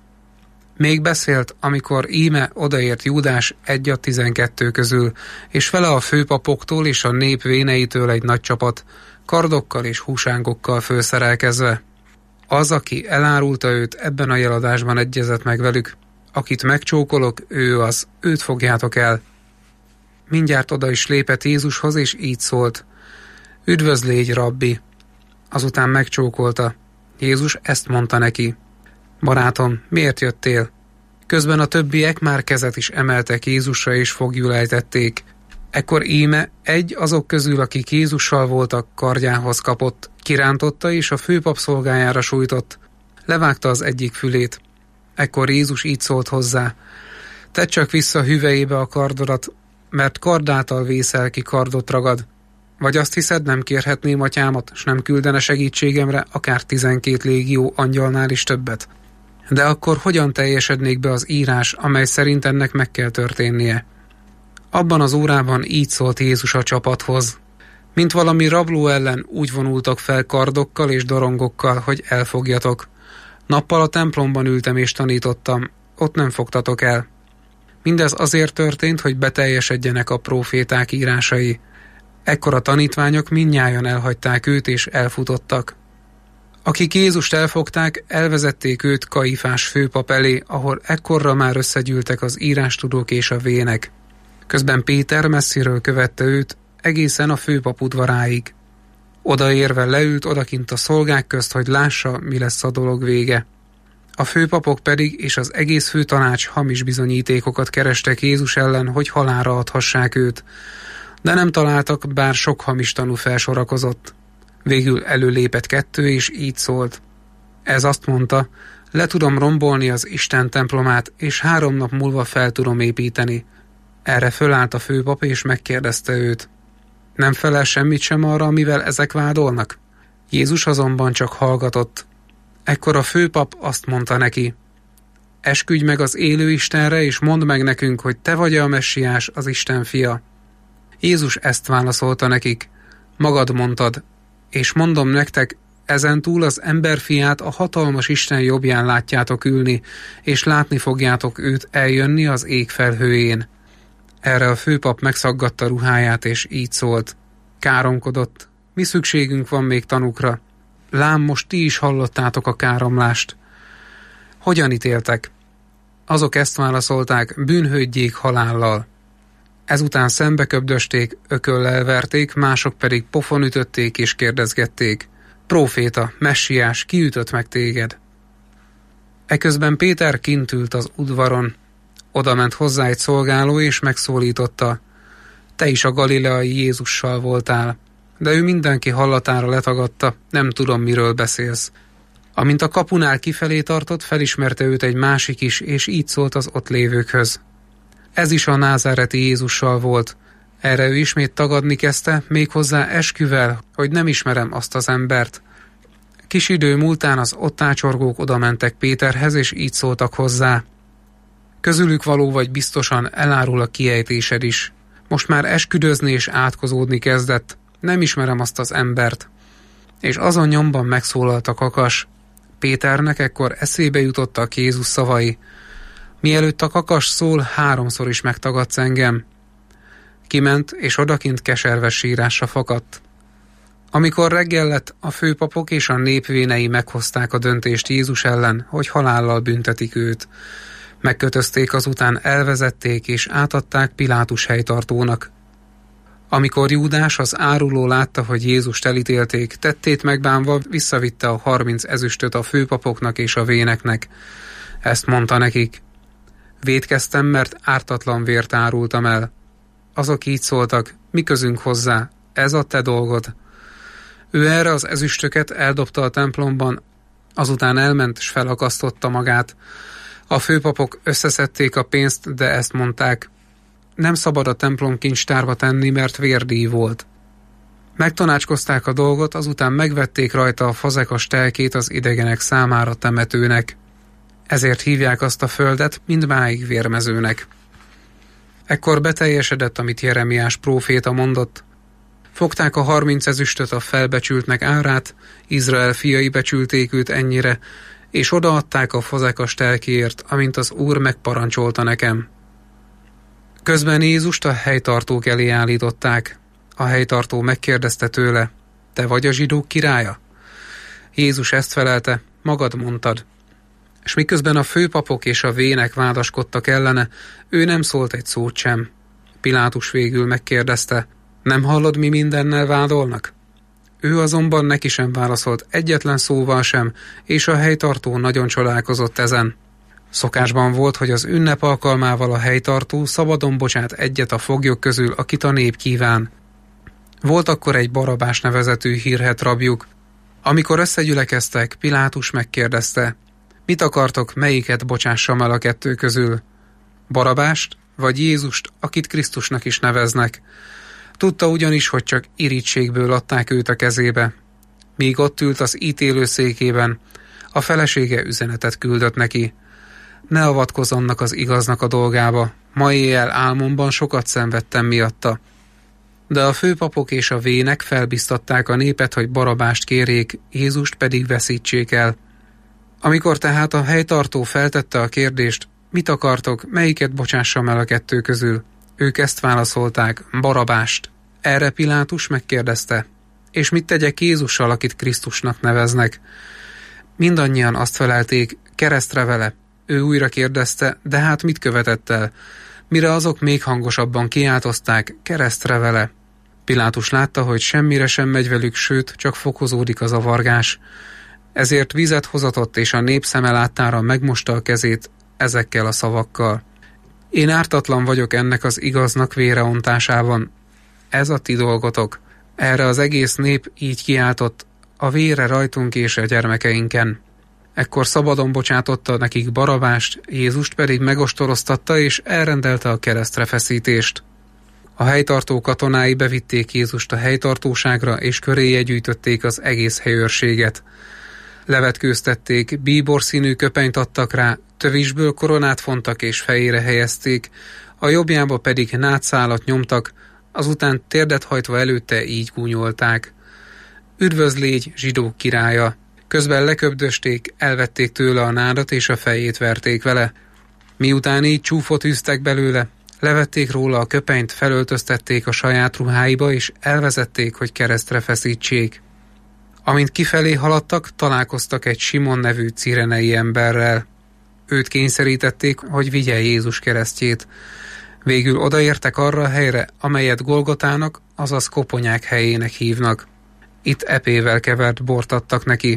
Még beszélt, amikor íme odaért Júdás egy a 12 közül, és vele a főpapoktól és a nép véneitől egy nagy csapat, kardokkal és húsángokkal fölszerelkezve. Az, aki elárulta őt, ebben a jeladásban egyezett meg velük. Akit megcsókolok, ő az, őt fogjátok el. Mindjárt oda is lépett Jézushoz, és így szólt: üdvözl légy, rabbi! Azután megcsókolta. Jézus ezt mondta neki: barátom, miért jöttél? Közben a többiek már kezet is emeltek Jézusra, és foglyul ejtették. Ekkor íme egy azok közül, akik Jézussal voltak, kardjához kapott, kirántotta, és a főpap szolgájára sújtott. Levágta az egyik fülét. Ekkor Jézus így szólt hozzá: tedd csak vissza hüvelyébe a kardodat, mert kard által vészel, ki kardot ragad. Vagy azt hiszed, nem kérhetném atyámat, s nem küldene segítségemre akár 12 légió angyalnál is többet? De akkor hogyan teljesednék be az írás, amely szerint ennek meg kell történnie? Abban az órában így szólt Jézus a csapathoz: mint valami rabló ellen úgy vonultak fel kardokkal és dorongokkal, hogy elfogjatok. Nappal a templomban ültem és tanítottam, ott nem fogtatok el. Mindez azért történt, hogy beteljesedjenek a próféták írásai. Ekkor a tanítványok mindnyájan elhagyták őt és elfutottak. Akik Jézust elfogták, elvezették őt Kaifás főpap elé, ahol ekkorra már összegyűltek az írástudók és a vének. Közben Péter messziről követte őt egészen a főpap udvaráig. Odaérve leült odakint a szolgák közt, hogy lássa, mi lesz a dolog vége. A főpapok pedig és az egész főtanács hamis bizonyítékokat kerestek Jézus ellen, hogy halálra adhassák őt, de nem találtak, bár sok hamis tanú felsorakozott. Végül előlépett 2, és így szólt: ez azt mondta, le tudom rombolni az Isten templomát, és 3 nap múlva fel tudom építeni. Erre fölállt a főpap, és megkérdezte őt: nem felel semmit sem arra, amivel ezek vádolnak? Jézus azonban csak hallgatott. Ekkor a főpap azt mondta neki: esküdj meg az élő Istenre, és mondd meg nekünk, hogy te vagy a messiás, az Isten fia. Jézus ezt válaszolta nekik: magad mondtad, és mondom nektek, ezentúl az emberfiát a hatalmas Isten jobbján látjátok ülni, és látni fogjátok őt eljönni az ég felhőjén. Erre a főpap megszaggatta ruháját, és így szólt: káromkodott, mi szükségünk van még tanúkra? Lám, most ti is hallottátok a káromlást. Hogyan ítéltek? Azok ezt válaszolták: bűnhődjék halállal. Ezután szembeköbdösték, ököllel verték, mások pedig pofon ütötték és kérdezgették: próféta, messiás, ki ütött meg téged? Eközben Péter kint ült az udvaron. Odament hozzá egy szolgáló, és megszólította: te is a galileai Jézussal voltál. De ő mindenki hallatára letagadta: nem tudom, miről beszélsz. Amint a kapunál kifelé tartott, felismerte őt egy másik is, és így szólt az ott lévőkhöz: ez is a názáreti Jézussal volt. Erre ő ismét tagadni kezdte, méghozzá esküvel, hogy nem ismerem azt az embert. Kis idő múltán az ott ácsorgók odamentek Péterhez, és így szóltak hozzá: közülük való vagy biztosan, elárul a kiejtésed is. Most már esküdözni és átkozódni kezdett. Nem ismerem azt az embert. És azon nyomban megszólalt a kakas. Péternek ekkor eszébe jutottak Jézus szavai: mielőtt a kakas szól, 3-szor is megtagadsz engem. Kiment, és odakint keserves sírásra fakadt. Amikor reggel lett, a főpapok és a nép vénei meghozták a döntést Jézus ellen, hogy halállal büntetik őt. Megkötözték, azután elvezették és átadták Pilátus helytartónak. Amikor Júdás, az áruló látta, hogy Jézust elítélték, tettét megbánva visszavitte a 30 ezüstöt a főpapoknak és a véneknek. Ezt mondta nekik: vétkeztem, mert ártatlan vért árultam el. Azok így szóltak: mi közünk hozzá, ez a te dolgod. Ő erre az ezüstöket eldobta a templomban, Azután elment, s felakasztotta magát. A főpapok összeszedték a pénzt, de ezt mondták: nem szabad a templom kincstárba tenni, mert vérdíj volt. Megtanácskozták a dolgot, azután megvették rajta a fazekas telkét az idegenek számára temetőnek. Ezért hívják azt a földet mindmáig vérmezőnek. Ekkor beteljesedett, amit Jeremiás próféta mondott. Fogták a 30 ezüstöt a felbecsültnek árát, Izrael fiai becsülték őt ennyire, és odaadták a fazekas telkéért, amint az Úr megparancsolta nekem. Közben Jézust a helytartók elé állították. A helytartó megkérdezte tőle: te vagy a zsidók királya? Jézus ezt felelte: magad mondtad. És miközben a főpapok és a vének vádaskodtak ellene, ő nem szólt egy szót sem. Pilátus végül megkérdezte: nem hallod, mi mindennel vádolnak? Ő azonban neki sem válaszolt egyetlen szóval sem, és a helytartó nagyon csodálkozott ezen. Szokásban volt, hogy az ünnep alkalmával a helytartó szabadon bocsát egyet a foglyok közül, akit a nép kíván. Volt akkor egy Barabás nevezetű hírhedt rabjuk. Amikor összegyülekeztek, Pilátus megkérdezte: mit akartok, melyiket bocsássam el a kettő közül? Barabást, vagy Jézust, akit Krisztusnak is neveznek? Tudta ugyanis, hogy csak irítségből adták őt a kezébe. Míg ott ült az ítélőszékében, a felesége üzenetet küldött neki: ne avatkozzonnak az igaznak a dolgába, ma éjjel álmomban sokat szenvedtem miatta. De a főpapok és a vének felbiztatták a népet, hogy Barabást kérjék, Jézust pedig veszítsék el. Amikor tehát a helytartó feltette a kérdést: mit akartok, melyiket bocsássam el a kettő közül? Ők ezt válaszolták: Barabást. Erre Pilátus megkérdezte: és mit tegyek Jézussal, akit Krisztusnak neveznek? Mindannyian azt felelték: keresztre vele. Ő újra kérdezte: de hát mit követett el? Mire azok még hangosabban kiáltozták: keresztre vele. Pilátus látta, hogy semmire sem megy velük, sőt, csak fokozódik a zavargás. Ezért vizet hozatott, és a nép szeme láttára megmosta a kezét ezekkel a szavakkal: én ártatlan vagyok ennek az igaznak véreontásában. Ez a ti dolgotok. Erre az egész nép így kiáltott: a vére rajtunk és a gyermekeinken. Ekkor szabadon bocsátotta nekik Barabást, Jézust pedig megostoroztatta és elrendelte a keresztre feszítést. A helytartó katonái bevitték Jézust a helytartóságra, és köréje gyűjtötték az egész helyőrséget. Levetkőztették, bíborszínű köpenyt adtak rá, tövisből koronát fontak és fejére helyezték, a jobbjába pedig nádszálat nyomtak, azután térdet hajtva előtte így gúnyolták: üdvözlégy, zsidók királya! Közben leköbdösték, elvették tőle a nádat és a fejét verték vele. Miután így csúfot űztek belőle, levették róla a köpenyt, felöltöztették a saját ruháiba és elvezették, hogy keresztre feszítsék. Amint kifelé haladtak, találkoztak egy Simon nevű cirenei emberrel. Őt kényszerítették, hogy vigye Jézus keresztjét. Végül odaértek arra a helyre, amelyet Golgotának, azaz koponyák helyének hívnak. Itt epével kevert bort adtak neki.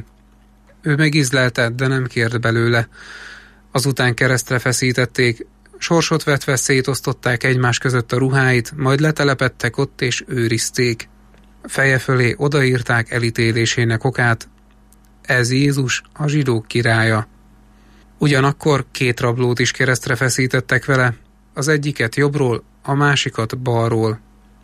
Ő megízlelte, de nem kért belőle. Azután keresztre feszítették, sorsot vetve szétosztották egymás között a ruháit, majd letelepedtek ott és őrizték. Feje fölé odaírták elítélésének okát: ez Jézus, a zsidók királya. Ugyanakkor 2 rablót is keresztre feszítettek vele, az egyiket jobbról, a másikat balról.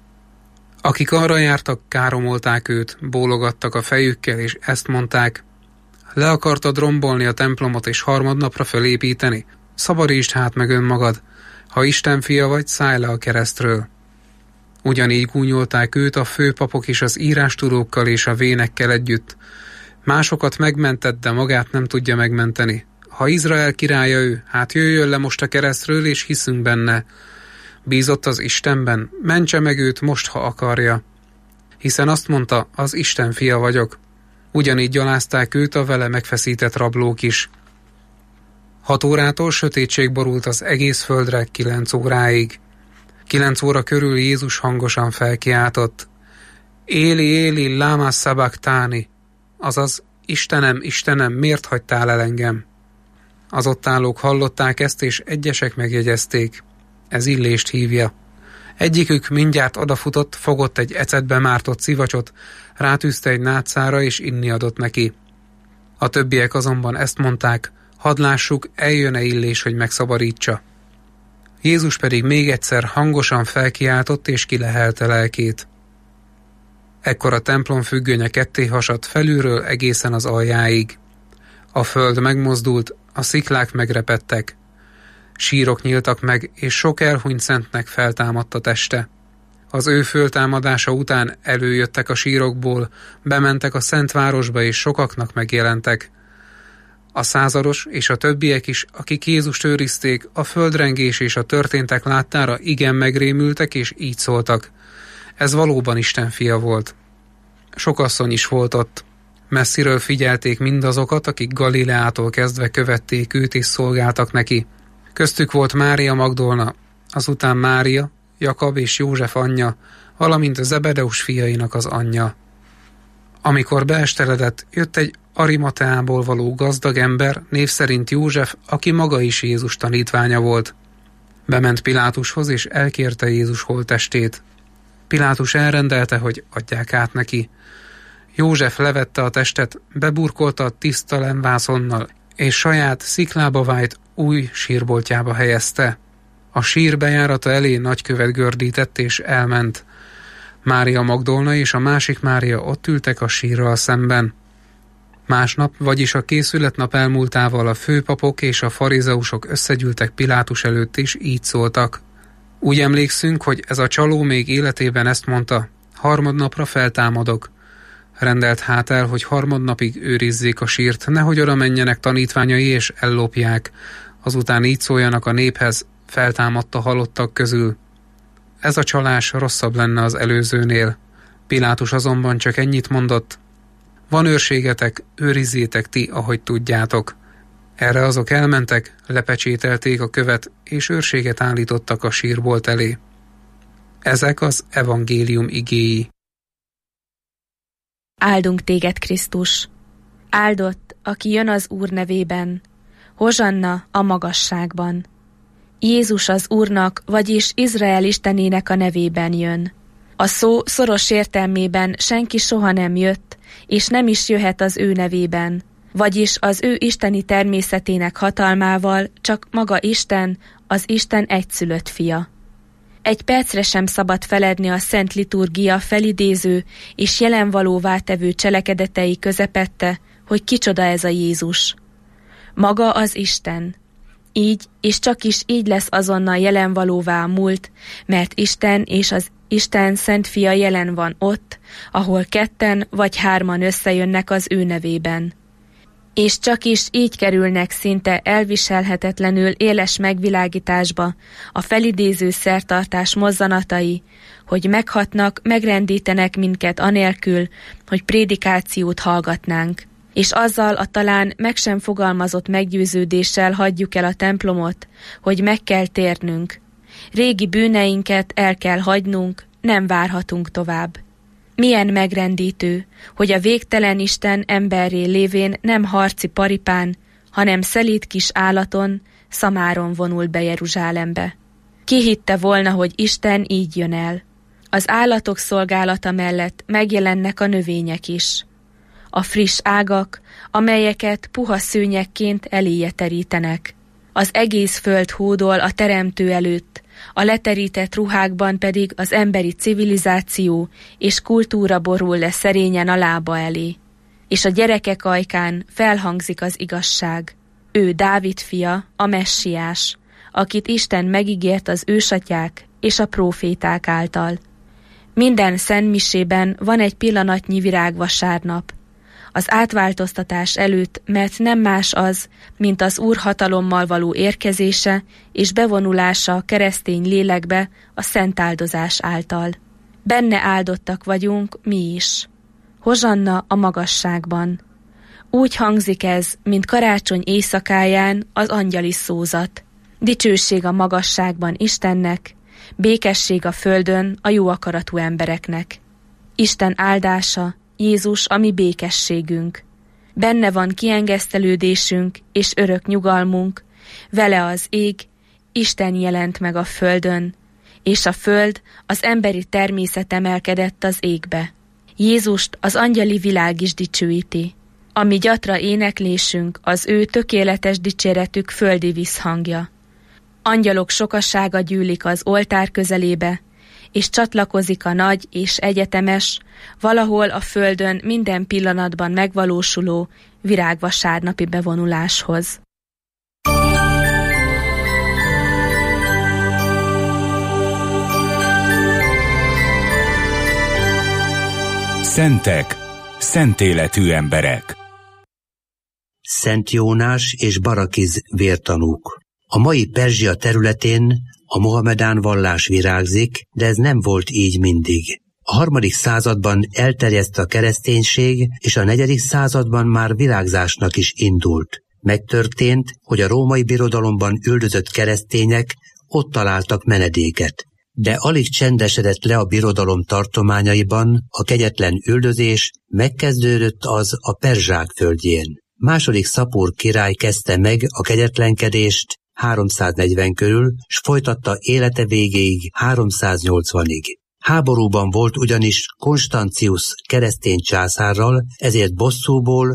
Akik arra jártak, káromolták őt, bólogattak a fejükkel, és ezt mondták: le akartad rombolni a templomot és harmadnapra fölépíteni? Szabadítsd hát meg önmagad, ha Isten fia vagy, szállj le a keresztről. Ugyanígy gúnyolták őt a főpapok és az írástudókkal és a vénekkel együtt. Másokat megmentett, de magát nem tudja megmenteni. Ha Izrael királya ő, hát jöjjön le most a keresztről, és hiszünk benne. Bízott az Istenben, mentse meg őt most, ha akarja. Hiszen azt mondta: az Isten fia vagyok. Ugyanígy gyalázták őt a vele megfeszített rablók is. 6 órától sötétség borult az egész földre 9 óráig. 9 óra körül Jézus hangosan felkiáltott: Éli, Éli, lama sabachthani, azaz: Istenem, Istenem, miért hagytál el engem? Az ott állók hallották ezt, és egyesek megjegyezték: ez Illést hívja. Egyikük mindjárt odafutott, fogott egy ecetbe mártott szivacsot, rátűzte egy nádszára, és inni adott neki. A többiek azonban ezt mondták, hadd lássuk, eljön-e illés, hogy megszabadítsa. Jézus pedig még egyszer hangosan felkiáltott és kilehelte lelkét. Ekkor a templom függönye ketté hasadt felülről egészen az aljáig. A föld megmozdult, a sziklák megrepedtek. Sírok nyíltak meg, és sok elhunyt szentnek feltámadt a teste. Az ő föltámadása után előjöttek a sírokból, bementek a szent városba, és sokaknak megjelentek. A százados és a többiek is, akik Jézust őrizték, a földrengés és a történtek láttára igen megrémültek, és így szóltak: ez valóban Isten fia volt. Sok asszony is volt ott. Messziről figyelték mindazokat, akik Galileától kezdve követték őt és szolgáltak neki. Köztük volt Mária Magdolna, azután Mária, Jakab és József anyja, valamint a Zebedeus fiainak az anyja. Amikor beesteledett, jött egy Arimateából való gazdag ember, név szerint József, aki maga is Jézus tanítványa volt. Bement Pilátushoz, és elkérte Jézus holttestét. Pilátus elrendelte, hogy adják át neki. József levette a testet, beburkolta tiszta lemvászonnal, és saját sziklába vájt új sírboltjába helyezte. A sír bejárata elé nagykövet gördített, és elment. Mária Magdolna és a másik Mária ott ültek a sírral szemben. Másnap, vagyis a készületnap elmúltával a főpapok és a farizeusok összegyűltek Pilátus előtt, és így szóltak: úgy emlékszünk, hogy ez a csaló még életében ezt mondta: harmadnapra feltámadok. Rendelt hát el, hogy harmadnapig őrizzék a sírt, nehogy oda menjenek tanítványai és ellopják. Azután így szóljanak a néphez: feltámadt a halottak közül. Ez a csalás rosszabb lenne az előzőnél. Pilátus azonban csak ennyit mondott: van őrségetek, őrizzétek ti, ahogy tudjátok. Erre azok elmentek, lepecsételték a követ, és őrséget állítottak a sírbolt elé. Ezek az evangélium igéi. Áldunk téged, Krisztus! Áldott, aki jön az Úr nevében, hozsanna a magasságban. Jézus az Úrnak, vagyis Izrael Istenének a nevében jön. A szó szoros értelmében senki soha nem jött, és nem is jöhet az ő nevében, vagyis az ő isteni természetének hatalmával, csak maga Isten, az Isten egyszülött fia. Egy percre sem szabad feledni a szent liturgia felidéző és jelenvalóvá tevő cselekedetei közepette, hogy kicsoda ez a Jézus. Maga az Isten. Így és csak is így lesz azonnal jelenvalóvá a múlt, mert Isten és az Isten szent fia jelen van ott, ahol ketten vagy hárman összejönnek az ő nevében. És csak is így kerülnek szinte elviselhetetlenül éles megvilágításba a felidéző szertartás mozzanatai, hogy meghatnak, megrendítenek minket anélkül, hogy prédikációt hallgatnánk, és azzal a talán meg sem fogalmazott meggyőződéssel hagyjuk el a templomot, hogy meg kell térnünk. Régi bűneinket el kell hagynunk, nem várhatunk tovább. Milyen megrendítő, hogy a végtelen Isten emberré lévén nem harci paripán, hanem szelíd kis állaton, szamáron vonult be Jeruzsálembe. Ki hitte volna, hogy Isten így jön el? Az állatok szolgálata mellett megjelennek a növények is. A friss ágak, amelyeket puha szőnyegként eléje terítenek. Az egész föld hódol a Teremtő előtt, a leterített ruhákban pedig az emberi civilizáció és kultúra borul le szerényen a lába elé. És a gyerekek ajkán felhangzik az igazság. Ő Dávid fia, a messiás, akit Isten megígért az ősatyák és a próféták által. Minden szentmisében van egy pillanatnyi virágvasárnap. Az átváltoztatás előtt, mert nem más az, mint az Úr hatalommal való érkezése és bevonulása a keresztény lélekbe a szent áldozás által. Benne áldottak vagyunk mi is. Hozsanna a magasságban. Úgy hangzik ez, mint karácsony éjszakáján az angyali szózat. Dicsőség a magasságban Istennek, békesség a földön a jó akaratú embereknek. Isten áldása, Jézus a mi békességünk. Benne van kiengesztelődésünk és örök nyugalmunk, vele az ég, Isten jelent meg a földön, és a föld, az emberi természet emelkedett az égbe. Jézust az angyali világ is dicsőíti. ami gyatra éneklésünk, az ő tökéletes dicséretük földi visszhangja. Angyalok sokasága gyűlik az oltár közelébe, és csatlakozik a nagy és egyetemes, valahol a földön minden pillanatban megvalósuló virágvasárnapi bevonuláshoz. Szentek, szentéletű emberek. Szent Jónás és Barakiz vértanúk. A mai Perzsia területén a mohamedán vallás virágzik, de ez nem volt így mindig. A 3. században elterjedt a kereszténység, és a 4. században már virágzásnak is indult. Megtörtént, hogy a római birodalomban üldözött keresztények ott találtak menedéket. De alig csendesedett le a birodalom tartományaiban a kegyetlen üldözés, megkezdődött az a perzsák földjén. II. Szapur király kezdte meg a kegyetlenkedést 340 körül, s folytatta élete végéig 380-ig. Háborúban volt ugyanis Konstancius keresztény császárral, ezért bosszúból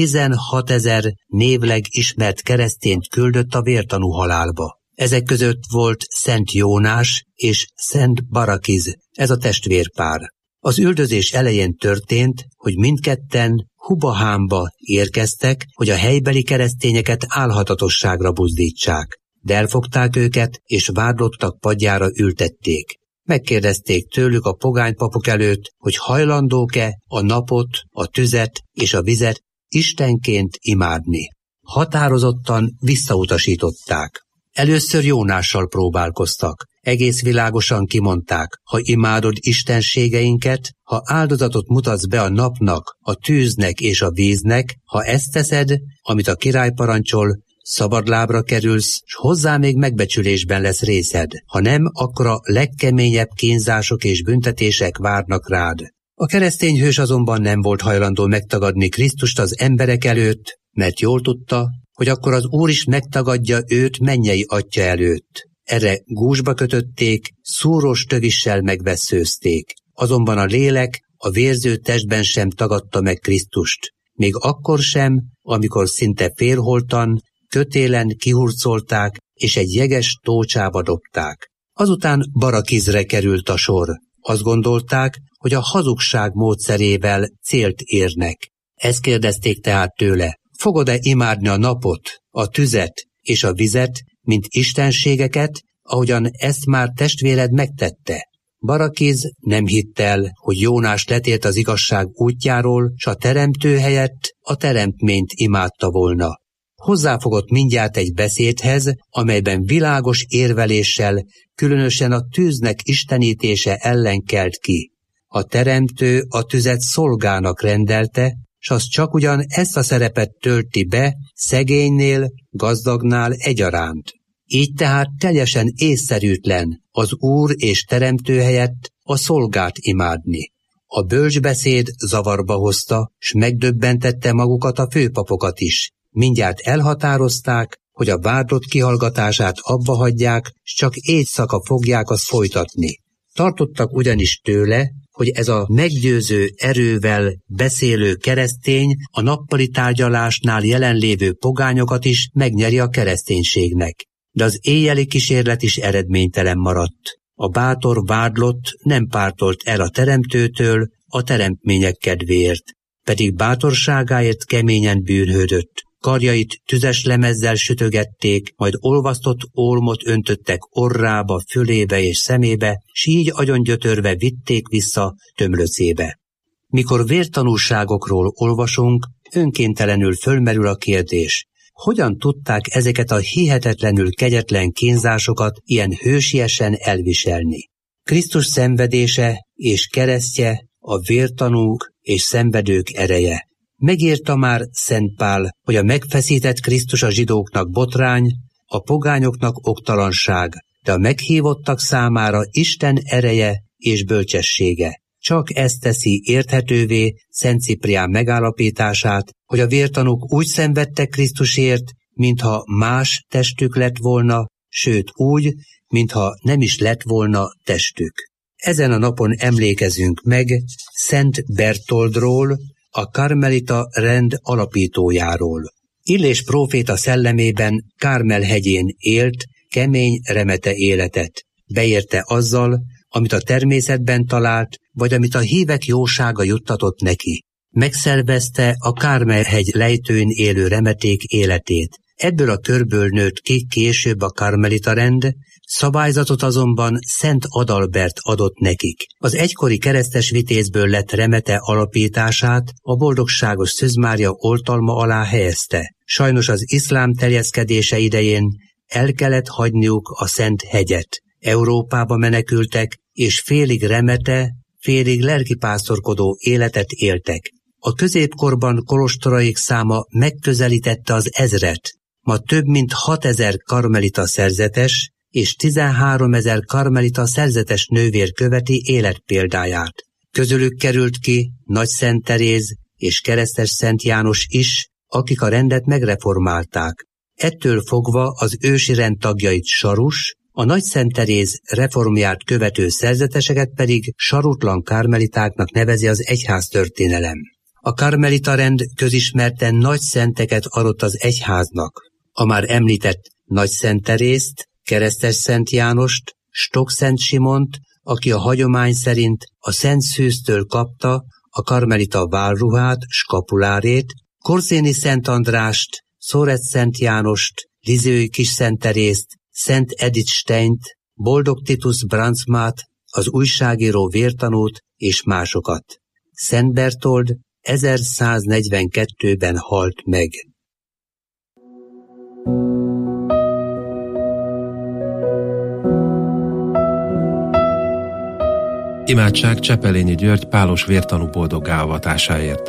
16 000 névleg ismert keresztényt küldött a vértanú halálba. Ezek között volt Szent Jónás és Szent Barakiz, ez a testvérpár. Az üldözés elején történt, hogy mindketten Hubahámba érkeztek, hogy a helybeli keresztényeket álhatatosságra buzdítsák. De elfogták őket, és vádlottak padjára ültették. Megkérdezték tőlük a pogány papok előtt, hogy hajlandók-e a napot, a tüzet és a vizet istenként imádni. Határozottan visszautasították. Először Jónással próbálkoztak. Egész világosan kimondták, ha imádod istenségeinket, ha áldozatot mutatsz be a napnak, a tűznek és a víznek, ha ezt teszed, amit a király parancsol, szabadlábra kerülsz, s hozzá még megbecsülésben lesz részed. Ha nem, akkor a legkeményebb kínzások és büntetések várnak rád. A keresztény hős azonban nem volt hajlandó megtagadni Krisztust az emberek előtt, mert jól tudta, hogy akkor az Úr is megtagadja őt mennyei atya előtt. Erre gúzsba kötötték, szúrós tövissel megvesszőzték. Azonban a lélek a vérző testben sem tagadta meg Krisztust. Még akkor sem, amikor szinte félholtan, kötélen kihurcolták, és egy jeges tócsába dobták. Azután Barakizre került a sor. Azt gondolták, hogy a hazugság módszerével célt érnek. Ezt kérdezték tehát tőle: fogod-e imádni a napot, a tüzet és a vizet, mint istenségeket, ahogyan ezt már testvéred megtette? Barakiz nem hitt el, hogy Jónás letért az igazság útjáról, s a teremtő helyett a teremtményt imádta volna. Hozzáfogott mindjárt egy beszédhez, amelyben világos érveléssel, különösen a tűznek istenítése ellen kelt ki. A teremtő a tüzet szolgának rendelte, s az csak ugyan ezt a szerepet tölti be szegénynél, gazdagnál egyaránt. Így tehát teljesen észszerűtlen az Úr és teremtő helyett a szolgát imádni. A bölcsbeszéd zavarba hozta, s megdöbbentette magukat a főpapokat is. Mindjárt elhatározták, hogy a vádlott kihallgatását abba hagyják, s csak éjszaka fogják azt folytatni. Tartottak ugyanis tőle, hogy ez a meggyőző erővel beszélő keresztény a nappali tárgyalásnál jelenlévő pogányokat is megnyeri a kereszténységnek. De az éjjeli kísérlet is eredménytelen maradt. A bátor vádlott nem pártolt el a teremtőtől a teremtmények kedvéért, pedig bátorságáért keményen bűnhődött. Karjait tüzes lemezzel sütögették, majd olvasztott ólmot öntöttek orrába, fülébe és szemébe, s így agyongyötörve vitték vissza tömlöcébe. Mikor vértanúságokról olvasunk, önkéntelenül fölmerül a kérdés: hogyan tudták ezeket a hihetetlenül kegyetlen kínzásokat ilyen hősiesen elviselni? Krisztus szenvedése és keresztje a vértanúk és szenvedők ereje. Megírta már Szent Pál, hogy a megfeszített Krisztus a zsidóknak botrány, a pogányoknak oktalanság, de a meghívottak számára Isten ereje és bölcsessége. Csak ez teszi érthetővé Szent Ciprián megállapítását, hogy a vértanúk úgy szenvedtek Krisztusért, mintha más testük lett volna, sőt úgy, mintha nem is lett volna testük. Ezen a napon emlékezünk meg Szent Bertoldról, a karmelita rend alapítójáról. Illés próféta szellemében Kármel hegyén élt kemény remete életet. Beérte azzal, amit a természetben talált, vagy amit a hívek jósága juttatott neki. Megszervezte a Kármel-hegy lejtőn élő remeték életét. Ebből a körből nőtt ki később a karmelita rend, szabályzatot azonban Szent Adalbert adott nekik. Az egykori keresztes vitézből lett remete alapítását a boldogságos Szűz Mária oltalma alá helyezte. Sajnos az iszlám terjeszkedése idején el kellett hagyniuk a Szent hegyet. Európába menekültek, és félig remete, félig lelkipásztorkodó életet éltek. A középkorban kolostoraik száma megközelítette az 1000-et. Ma több mint 6000 karmelita szerzetes és 13 000 karmelita szerzetes nővér követi életpéldáját. Közülük került ki Nagy Szent Teréz és Keresztes Szent János is, akik a rendet megreformálták. Ettől fogva az ősi rend tagjait Sarus, a Nagy Szent Teréz reformját követő szerzeteseket pedig sarutlan karmelitáknak nevezi az egyháztörténelem. A karmelita rend közismerten nagy szenteket adott az egyháznak. A már említett Nagy Szent Terészt, Keresztes Szent Jánost, Stock-Szent Simont, aki a hagyomány szerint a Szent Szűztől kapta a karmelita válruhát, skapulárét, Korzéni Szent Andrást, Szórett Szent Jánost, Lizői Kis Szent Terészt, Szent Edith Steint, Boldog Titus Brandsmát, az újságíró Vértanút és másokat. Szent Bertold 1142-ben halt meg. Imádság Csepelényi György pálos vértanú boldoggá avatásáért.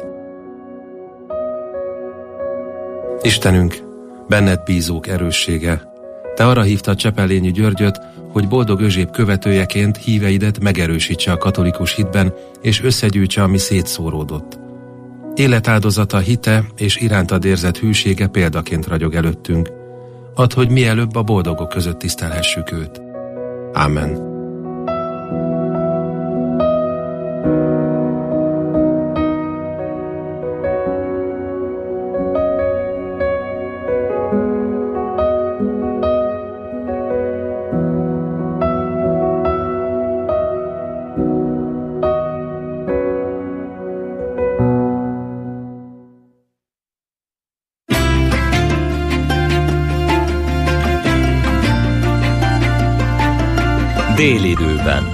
Istenünk, benned bízók erőssége, te arra hívtad Csepelényi Györgyöt, hogy boldog Özséb követőjeként híveidet megerősítse a katolikus hitben, és összegyűjtse, ami szétszóródott. Életáldozata, hite és irántad érzett hűsége példaként ragyog előttünk. Add, hogy mielőbb a boldogok között tisztelhessük őt. Ámen. Délidőben.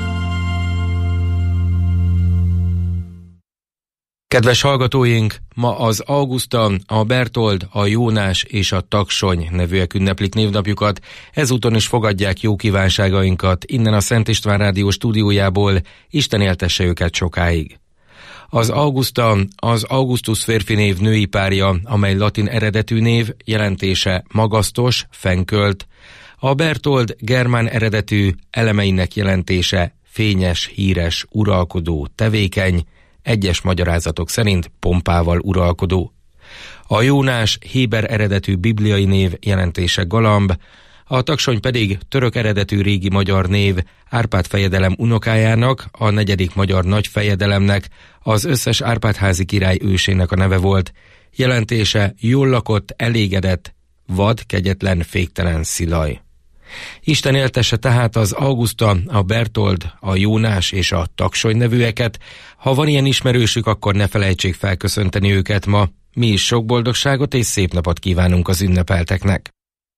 Kedves hallgatóink, ma az Auguszta, a Bertold, a Jónás és a Taksony nevűek ünneplik névnapjukat, ezúton is fogadják jó kívánságainkat innen a Szent István Rádió stúdiójából, Isten éltesse őket sokáig. Az Auguszta az Augustus férfi név női párja, amely latin eredetű név, jelentése magasztos, fenkölt. A Bertold germán eredetű, elemeinek jelentése fényes, híres, uralkodó, tevékeny, egyes magyarázatok szerint pompával uralkodó. A Jónás héber eredetű bibliai név, jelentése galamb, a Taksony pedig török eredetű régi magyar név, Árpád fejedelem unokájának, a 4. magyar nagyfejedelemnek, az összes Árpád-házi király ősének a neve volt, jelentése jól lakott, elégedett, vad, kegyetlen, féktelen szilaj. Isten éltesse tehát az Auguszta, a Bertold, a Jónás és a Taksony nevűeket. Ha van ilyen ismerősük, akkor ne felejtsék felköszönteni őket ma. Mi is sok boldogságot és szép napot kívánunk az ünnepelteknek.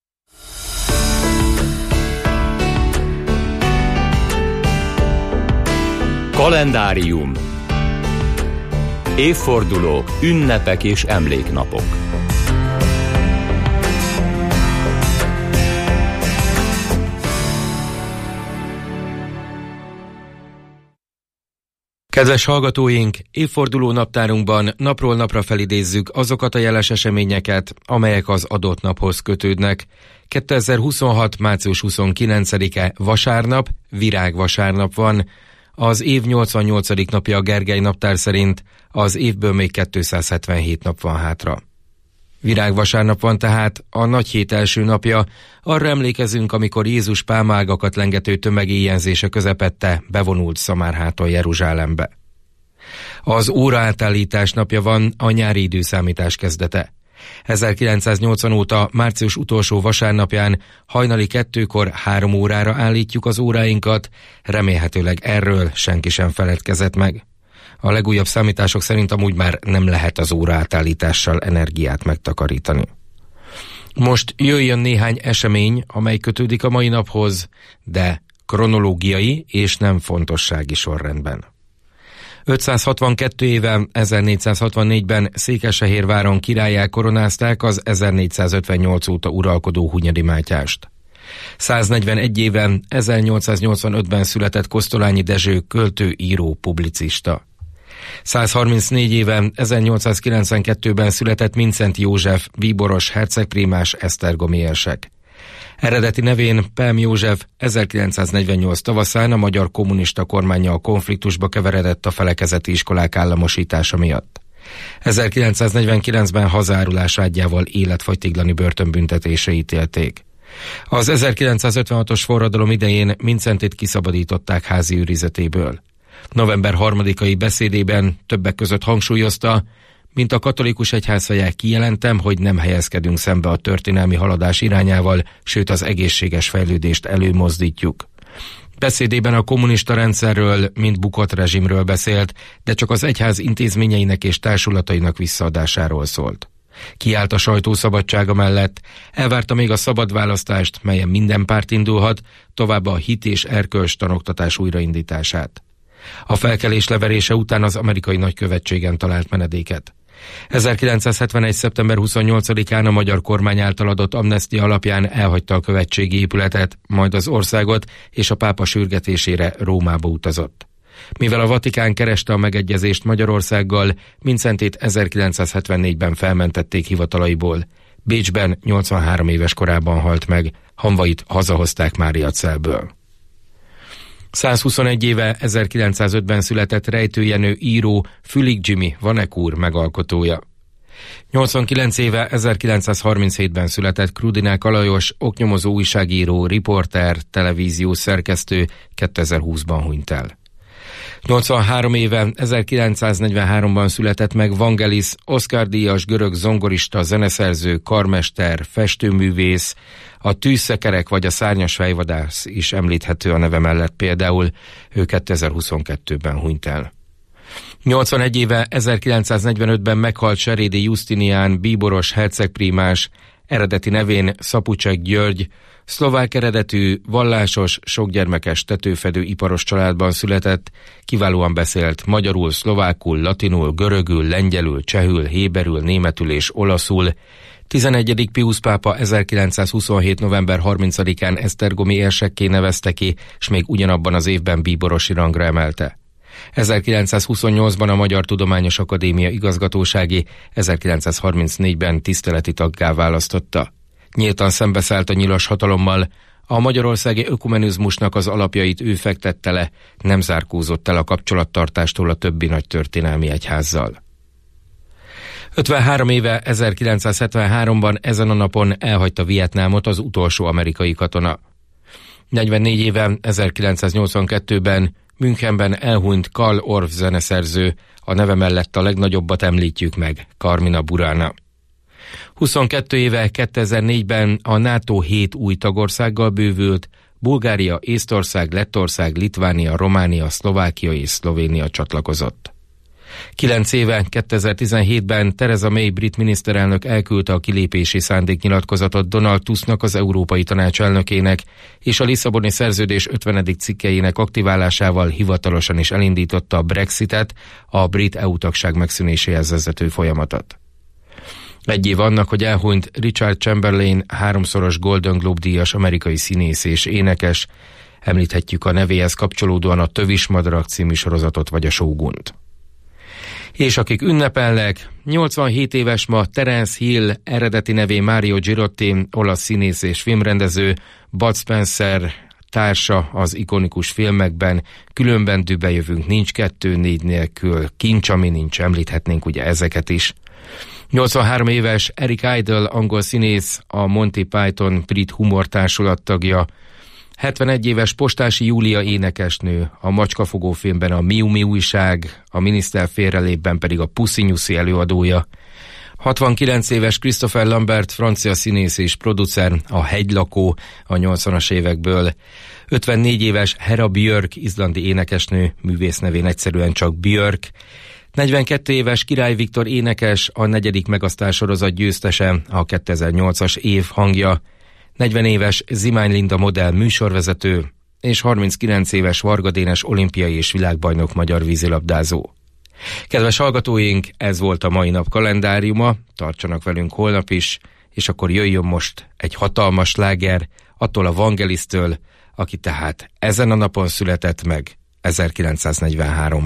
Kalendárium. Évfordulók, ünnepek és emléknapok. Kedves hallgatóink, évforduló naptárunkban napról napra felidézzük azokat a jeles eseményeket, amelyek az adott naphoz kötődnek. 2026. március 29-e vasárnap, virágvasárnap van. Az év 88. napja a Gergely naptár szerint, az évből még 277 nap van hátra. Virágvasárnap van tehát, a nagy hét első napja. Arra emlékezünk, amikor Jézus pálmaágakat lengető tömeg éjjenzése közepette bevonult Szamárhától Jeruzsálembe. Az óraátállítás napja van, a nyári időszámítás kezdete. 1980 óta március utolsó vasárnapján hajnali 2-kor 3 órára állítjuk az óráinkat, remélhetőleg erről senki sem feledkezett meg. A legújabb számítások szerint amúgy már nem lehet az óraátállítással energiát megtakarítani. Most jöjjön néhány esemény, amely kötődik a mai naphoz, de kronológiai és nem fontossági sorrendben. 562 éve, 1464-ben Székesfehérváron királlyá koronázták az 1458 óta uralkodó Hunyadi Mátyást. 141 éve, 1885-ben született Kosztolányi Dezső költő, író, publicista. 134 éve, 1892-ben született Mindszenty József, bíboros, hercegprímás, esztergomi érsek. Eredeti nevén Pelm József 1948 tavaszán a magyar kommunista kormánnyal konfliktusba keveredett a felekezeti iskolák államosítása miatt. 1949-ben hazárulás vágyával életfogytiglani börtönbüntetésre ítélték. Az 1956-os forradalom idején Mindszentyt kiszabadították házi őrizetéből. November 3-ai beszédében többek között hangsúlyozta, mint a katolikus egyházfeje kijelentem, hogy nem helyezkedünk szembe a történelmi haladás irányával, sőt az egészséges fejlődést előmozdítjuk. Beszédében a kommunista rendszerről, mint bukott rezsimről beszélt, de csak az egyház intézményeinek és társulatainak visszaadásáról szólt. Kiállt a sajtószabadsága mellett, elvárta még a szabad választást, melyen minden párt indulhat, továbbá a hit és erkölcs tanoktatás újraindítását. A felkelés leverése után az amerikai nagykövetségen talált menedéket. 1971. szeptember 28-án a magyar kormány által adott amnestia alapján elhagyta a követségi épületet, majd az országot, és a pápa sürgetésére Rómába utazott. Mivel a Vatikán kereste a megegyezést Magyarországgal, Mindszentyt 1974-ben felmentették hivatalaiból. Bécsben 83 éves korában halt meg, hamvait hazahozták Máriacellből. 121 éve, 1905-ben született Rejtő Jenő író, Fülig Jimmy, Vanek úr megalkotója. 89 éve, 1937-ben született Krudinák Alajos, oknyomozó újságíró, riporter, televíziós szerkesztő, 2020-ban hunyt el. 83 éve, 1943-ban született meg Vangelis, Oscar-díjas görög zongorista, zeneszerző, karmester, festőművész, a Tűzszekerek vagy a Szárnyas fejvadász is említhető a neve mellett például, ő 2022-ben hunyt el. 81 éve, 1945-ben meghalt Serédi Justinián, bíboros, hercegprímás, eredeti nevén Szapucsek György, szlovák eredetű, vallásos, sokgyermekes, tetőfedő iparos családban született, kiválóan beszélt magyarul, szlovákul, latinul, görögül, lengyelül, csehül, héberül, németül és olaszul. 11. Piusz pápa 1927. november 30-án esztergomi érsekké nevezte ki, s még ugyanabban az évben bíborosi rangra emelte. 1928-ban a Magyar Tudományos Akadémia igazgatósági, 1934-ben tiszteleti taggá választotta. Nyíltan szembeszállt a nyilas hatalommal, a magyarországi ökumenizmusnak az alapjait ő fektette le, nem zárkózott el a kapcsolattartástól a többi nagy történelmi egyházzal. 53 éve, 1973-ban ezen a napon elhagyta Vietnámot az utolsó amerikai katona. 44 éve, 1982-ben Münchenben elhunyt Karl Orff zeneszerző, a neve mellett a legnagyobbat említjük meg, Carmina Burana. 22 éve, 2004-ben a NATO 7 új tagországgal bővült, Bulgária, Észtország, Lettország, Litvánia, Románia, Szlovákia és Szlovénia csatlakozott. 9 éve, 2017-ben Theresa May brit miniszterelnök elküldte a kilépési szándéknyilatkozatot Donald Tusknak, az Európai Tanács elnökének, és a Lisszaboni Szerződés 50. cikkeinek aktiválásával hivatalosan is elindította a Brexitet, a brit EU tagság megszűnéséhez vezető folyamatot. Egy év annak, hogy elhunyt Richard Chamberlain, 3-szoros Golden Globe-díjas amerikai színész és énekes, említhetjük a nevéhez kapcsolódóan a Tövismadarak című sorozatot vagy a Shogunt. És akik ünnepelnek, 87 éves ma Terence Hill, eredeti nevén Mario Girotti, olasz színész és filmrendező, Bud Spencer társa az ikonikus filmekben, Különben dühbe jövünk, Nincs 2-4 nélkül, Kincs, ami nincs, említhetnénk ugye ezeket is. 83 éves Eric Idle, angol színész, a Monty Python brit humortársulat tagja, 71 éves Postási Júlia énekesnő, a Macskafogó filmben a Miu Miu újság, a Miniszter félrelépben pedig a Puszi Nyuszi előadója. 69 éves Christopher Lambert, francia színész és producer, a Hegylakó a 80-as évekből. 54 éves Hera Björk, izlandi énekesnő, művész nevén egyszerűen csak Björk. 42 éves Király Viktor énekes, a 4. Megasztár sorozat győztese, a 2008-as év hangja. 40 éves Zimány Linda modell műsorvezető, és 39 éves Varga Dénes olimpiai és világbajnok magyar vízilabdázó. Kedves hallgatóink, ez volt a mai nap kalendáriuma, tartsanak velünk holnap is, és akkor jöjjön most egy hatalmas sláger attól a Vangelis-től, aki tehát ezen a napon született meg 1943-ban.